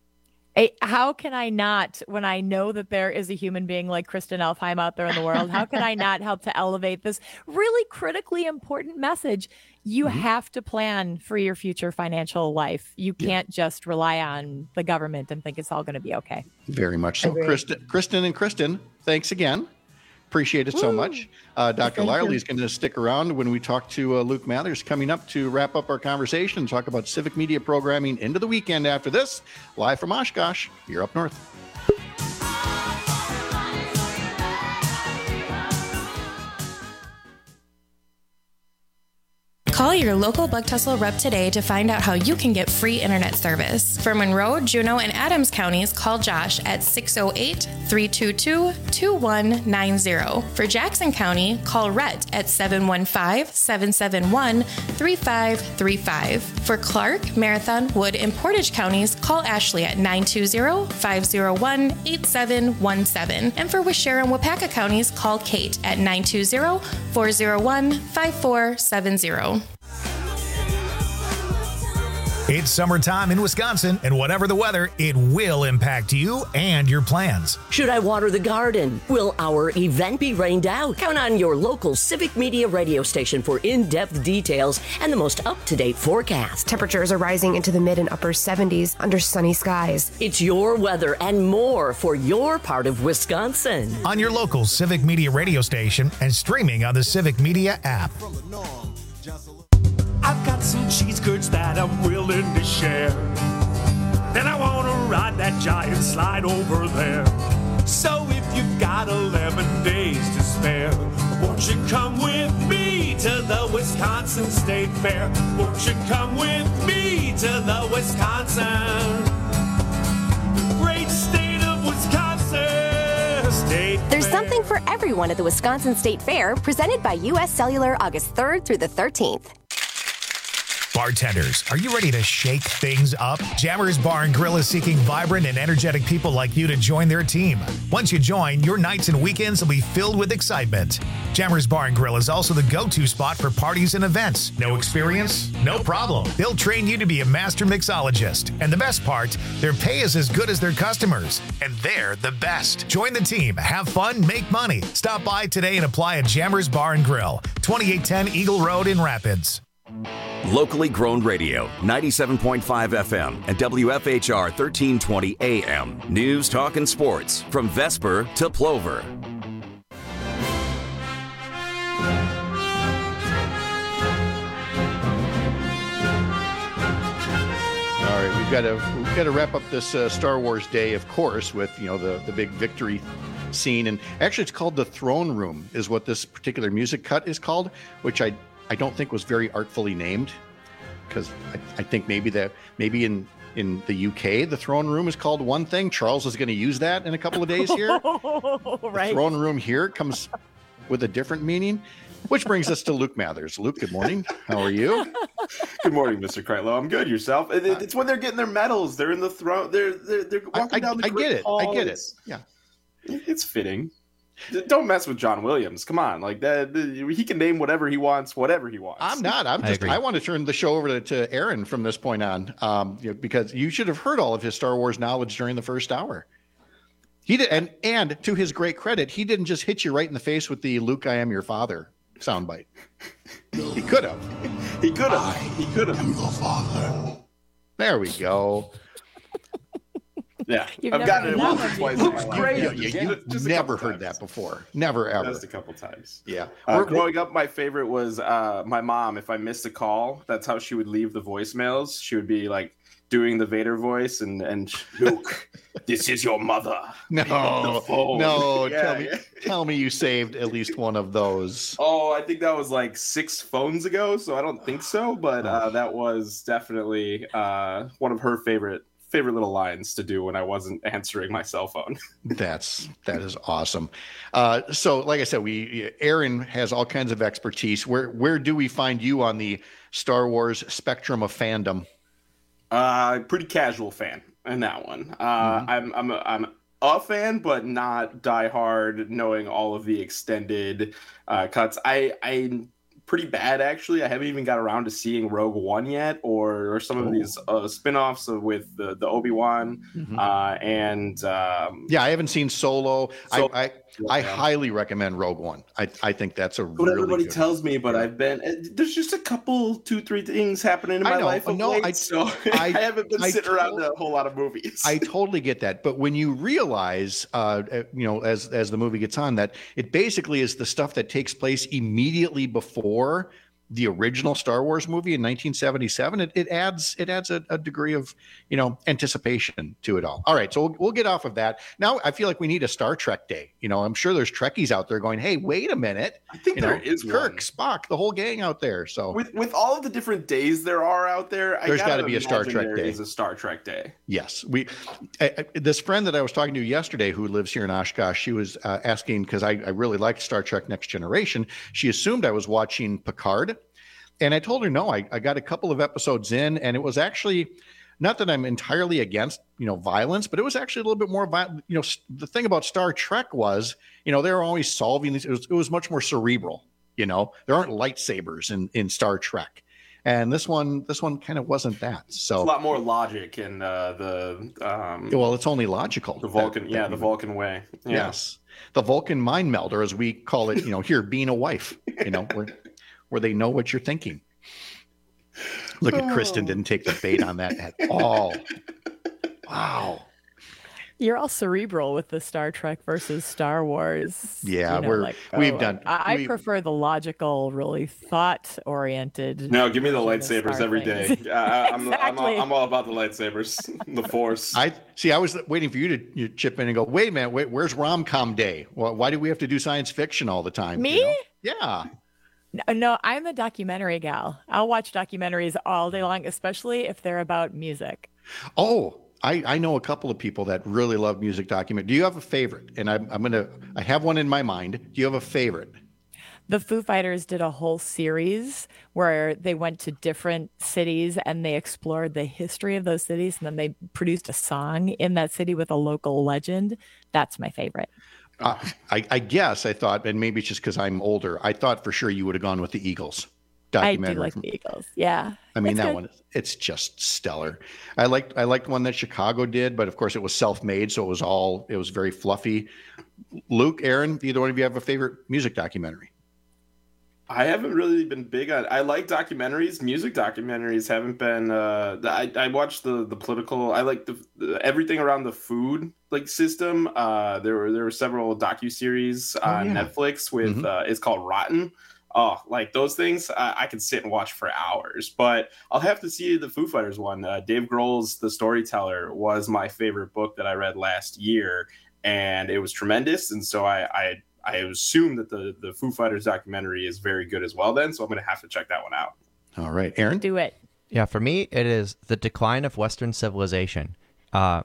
Hey, how can I not, when I know that there is a human being like Kristen Elfheim out there in the world, how can I not help to elevate this really critically important message? You mm-hmm. have to plan for your future financial life. You can't yeah. just rely on the government and think it's all going to be okay. Very much so. Kristen, Kristen and Kristen, thanks again. Appreciate it Woo. so much. Uh, Doctor Liley is going to stick around when we talk to uh, Luke Mathers coming up to wrap up our conversation and talk about civic media programming into the weekend after this. Live from Oshkosh, you're up north. Call your local Bug Tussle rep today to find out how you can get free internet service. For Monroe, Juneau, and Adams counties, call Josh at six oh eight, three two two, two one nine zero. For Jackson County, call Rhett at seven one five, seven seven one, three five three five. For Clark, Marathon, Wood, and Portage counties, call Ashley at nine two zero, five zero one, eight seven one seven. And for Waushara and Wapaka counties, call Kate at nine two zero, four zero one, five four seven zero. It's summertime in Wisconsin, and whatever the weather, it will impact you and your plans. Should I water the garden? Will our event be rained out? Count on your local Civic Media radio station for in-depth details and the most up-to-date forecast. Temperatures are rising into the mid and upper seventies under sunny skies. It's your weather and more for your part of Wisconsin. On your local Civic Media radio station and streaming on the Civic Media app. I've got some cheese curds that I'm willing to share. Then I want to ride that giant slide over there. So if you've got eleven days to spare, won't you come with me to the Wisconsin State Fair? Won't you come with me to the Wisconsin, the great state of Wisconsin State There's Fair. something for everyone at the Wisconsin State Fair, presented by U S Cellular August third through the thirteenth. Bartenders, are you ready to shake things up? Jammers Bar and Grill is seeking vibrant and energetic people like you to join their team. Once you join, your nights and weekends will be filled with excitement. Jammers Bar and Grill is also the go-to spot for parties and events. No experience? No problem. They'll train you to be a master mixologist. And the best part, their pay is as good as their customers. And they're the best. Join the team, have fun, make money. Stop by today and apply at Jammers Bar and Grill, twenty-eight ten Eagle Road in Rapids. Locally grown radio, ninety-seven point five F M and W F H R thirteen twenty A M. News, talk, and sports from Vesper to Plover. All right, we've got to we've got to wrap up this uh, Star Wars Day, of course, with you know the the big victory scene, and actually it's called the Throne Room, is what this particular music cut is called, which I. I don't think was very artfully named, because I, I think maybe that maybe in, in the U K the throne room is called one thing. Charles is going to use that in a couple of days here. Right. The throne room here comes with a different meaning, which brings us to Luke Mathers. Luke, good morning. How are you? Good morning, Mister Kreitlow. I'm good. Yourself? It, it, it's when they're getting their medals. They're in the throne. They're they're, they're walking I, down the. I get it. Hall. I get it. It's, yeah, it's fitting. Don't mess with John Williams. Come on, like that. He can name whatever he wants, whatever he wants. I'm not. I'm just. I, I want to turn the show over to, to Aaron from this point on, um, you know, because you should have heard all of his Star Wars knowledge during the first hour. He did, and and to his great credit, he didn't just hit you right in the face with the "Luke, I am your father" soundbite. He could have. He could have. He could have. I'm your father. There we go. Yeah, You've I've gotten it once or twice. Great. You, you, you just never heard that before. Never ever. Just a couple times. Yeah. Uh, growing up, my favorite was uh, my mom. If I missed a call, that's how she would leave the voicemails. She would be like doing the Vader voice and and Luke, this is your mother. No, no. Yeah, tell me, yeah. tell me you saved at least one of those. Oh, I think that was like six phones ago, so I don't think so. But uh, that was definitely uh, one of her favorite. favorite little lines to do when I wasn't answering my cell phone. That's, that is awesome. Uh, so like I said, we, Aaron has all kinds of expertise. Where, where do we find you on the Star Wars spectrum of fandom? Uh, pretty casual fan in that one. Uh, mm-hmm. I'm, I'm, a, I'm a fan, but not diehard, knowing all of the extended uh, cuts. I, I pretty bad, actually. I haven't even got around to seeing Rogue One yet, or, or some of Oh. these uh, spin-offs of, with the, the Obi-Wan. Mhm. Uh, and um, Yeah, I haven't seen Solo. So- I I, I Yeah. highly recommend Rogue One. I I think that's a what really everybody good tells me, but I've been uh, there's just a couple, two, three things happening in I my know. life. Of No, late, I- so I- I, haven't been I sitting around tot- a whole lot of movies. I totally get that, but when you realize, uh, uh, you know, as as the movie gets on, that it basically is the stuff that takes place immediately before the original Star Wars movie in nineteen seventy-seven, it, it adds it adds a, a degree of, you know, anticipation to it all. All right, so we'll, we'll get off of that. Now I feel like we need a Star Trek day. You know, I'm sure there's Trekkies out there going, "Hey, wait a minute!" I think you know, there is Kirk, one. Spock, the whole gang out there. So with with all of the different days there are out there, I There's gotta gotta be a Star imagine Trek there day. is a Star Trek day. yes, we I, I- this friend that I was talking to yesterday who lives here in Oshkosh, she was uh, asking because I, I really liked Star Trek Next Generation. She assumed I was watching Picard. And I told her, no, I, I got a couple of episodes in, and it was actually not that I'm entirely against, you know, violence, but it was actually a little bit more violent. You know, s- the thing about Star Trek was, you know, they were always solving these. It was, it was much more cerebral. You know, there aren't lightsabers in, in Star Trek. And this one, this one kind of wasn't that. So It's a lot more logic in uh, the um, well, it's only logical. the Vulcan, that- yeah, that the you- Vulcan way. Yeah. Yes. The Vulcan mind melder, as we call it, you know, here being a wife, you know, where where they know what you're thinking. Look at Kristen didn't take the bait on that at all. Wow. You're all cerebral with the Star Trek versus Star Wars. Yeah, you know, we're- like, we've oh, done- I, I we- prefer the logical, really thought-oriented. No, give me the version of lightsabers Star every day. things. I, I- I'm, I'm, Exactly. all, I'm all about the lightsabers, the Force. I see. I was waiting for you to you chip in and go, wait a minute, wait, where's rom-com day? Why, why do we have to do science fiction all the time? Me? You know? Yeah. No, no, I'm a documentary gal. I'll watch documentaries all day long, especially if they're about music. Oh, I, I know a couple of people that really love music document. Do you have a favorite? And I'm, I'm gonna. I have one in my mind. Do you have a favorite? The Foo Fighters did a whole series where they went to different cities and they explored the history of those cities, and then they produced a song in that city with a local legend. That's my favorite. Uh, I, I guess I thought, and maybe it's just because I'm older. I thought for sure you would have gone with the Eagles I documentary. do like the Eagles. Yeah. I mean, It's that good. one, it's just stellar. I liked, I liked one that Chicago did, but of course it was self-made. So it was all, it was very fluffy. Luke, Aaron, either one of you have a favorite music documentary? I haven't really been big on. I like documentaries. Music documentaries haven't been. Uh, I I watched the the political. I like the, the everything around the food like system. Uh, there were there were several docuseries on yeah. Netflix with. Mhm. Uh, it's called Rotten. Oh, like those things, I, I could sit and watch for hours. But I'll have to see the Foo Fighters one. Uh, Dave Grohl's The Storyteller was my favorite book that I read last year, and it was tremendous. And so I. I I assume that the, the Foo Fighters documentary is very good as well then, so I'm going to have to check that one out. All right, Aaron? Do it. Yeah, for me, it is The Decline of Western Civilization. Uh,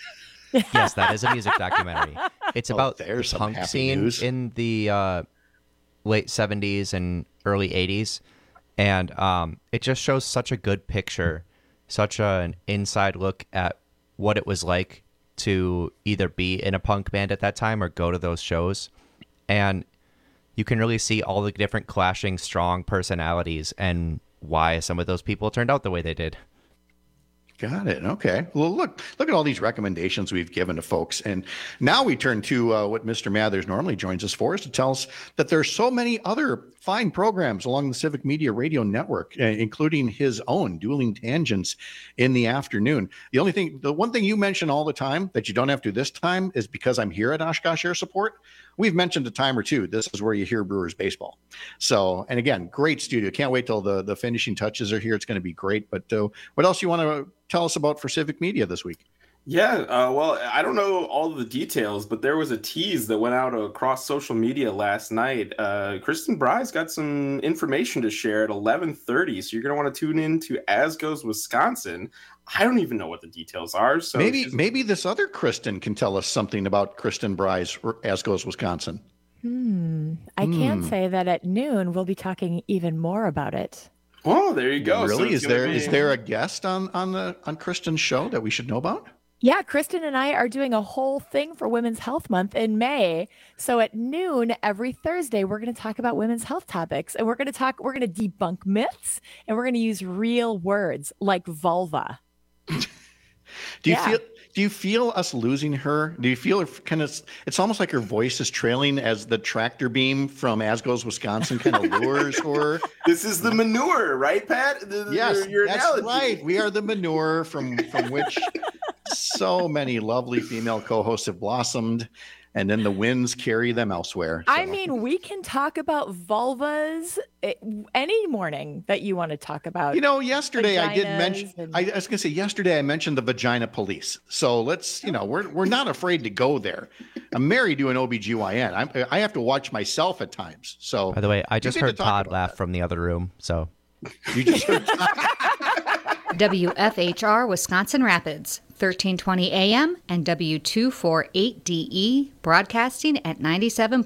yes, that is a music documentary. It's Oh, about there's the some punk happy scene news. in the uh, late seventies and early eighties. And um, it just shows such a good picture, such a, an inside look at what it was like to either be in a punk band at that time or go to those shows. And you can really see all the different clashing strong personalities and why some of those people turned out the way they did. Got it. Okay. Well, look, look at all these recommendations we've given to folks. And now we turn to uh, what Mister Mathers normally joins us for, is to tell us that there's so many other fine programs along the Civic Media Radio Network, uh, including his own Dueling Tangents in the afternoon. The only thing, the one thing you mention all the time that you don't have to this time is because I'm here at Oshkosh Air Support. We've mentioned a time or two, this is where you hear Brewers baseball. So, and again, great studio. Can't wait till the, the finishing touches are here. It's going to be great. But uh, what else you want to tell us about for Civic Media this week? Yeah, uh, well, I don't know all the details, but there was a tease that went out across social media last night. Uh, Kristen Bry's got some information to share at eleven thirty, so you're going to want to tune in to As Goes Wisconsin. I don't even know what the details are. So maybe she's- maybe this other Kristen can tell us something about Kristen Bry's As Goes Wisconsin. Hmm. I can Hmm. say that at noon we'll be talking even more about it. Oh, there you go. So Really? it's Is gonna there be- is there a guest on on the on Kristen's show that we should know about? Yeah, Kristen and I are doing a whole thing for Women's Health Month in May. So at noon every Thursday, we're going to talk about women's health topics. And we're going to talk, we're going to debunk myths, and we're going to use real words like vulva. Do you Yeah. feel do you feel us losing her? Do you feel her kind of it's almost like her voice is trailing as the tractor beam from As Goes Wisconsin kind of lures her? This is the manure, right, Pat? The, the- Yes, your, your that's analogy. right. We are the manure from from which so many lovely female co-hosts have blossomed, and then the winds carry them elsewhere. I mean, we can talk about vulvas eh, any morning that you want to talk about. You know, yesterday I did mention. vaginas and- I, I was going to say yesterday I mentioned the vagina police. So let's, you know, we're we're not afraid to go there. I'm married to an O B G Y N. I'm, I have to watch myself at times. So By the way, I you just get to heard talk Todd about laugh from the other room. So You just heard W F H R Wisconsin Rapids, thirteen twenty A M and W two forty-eight D E, broadcasting at ninety-seven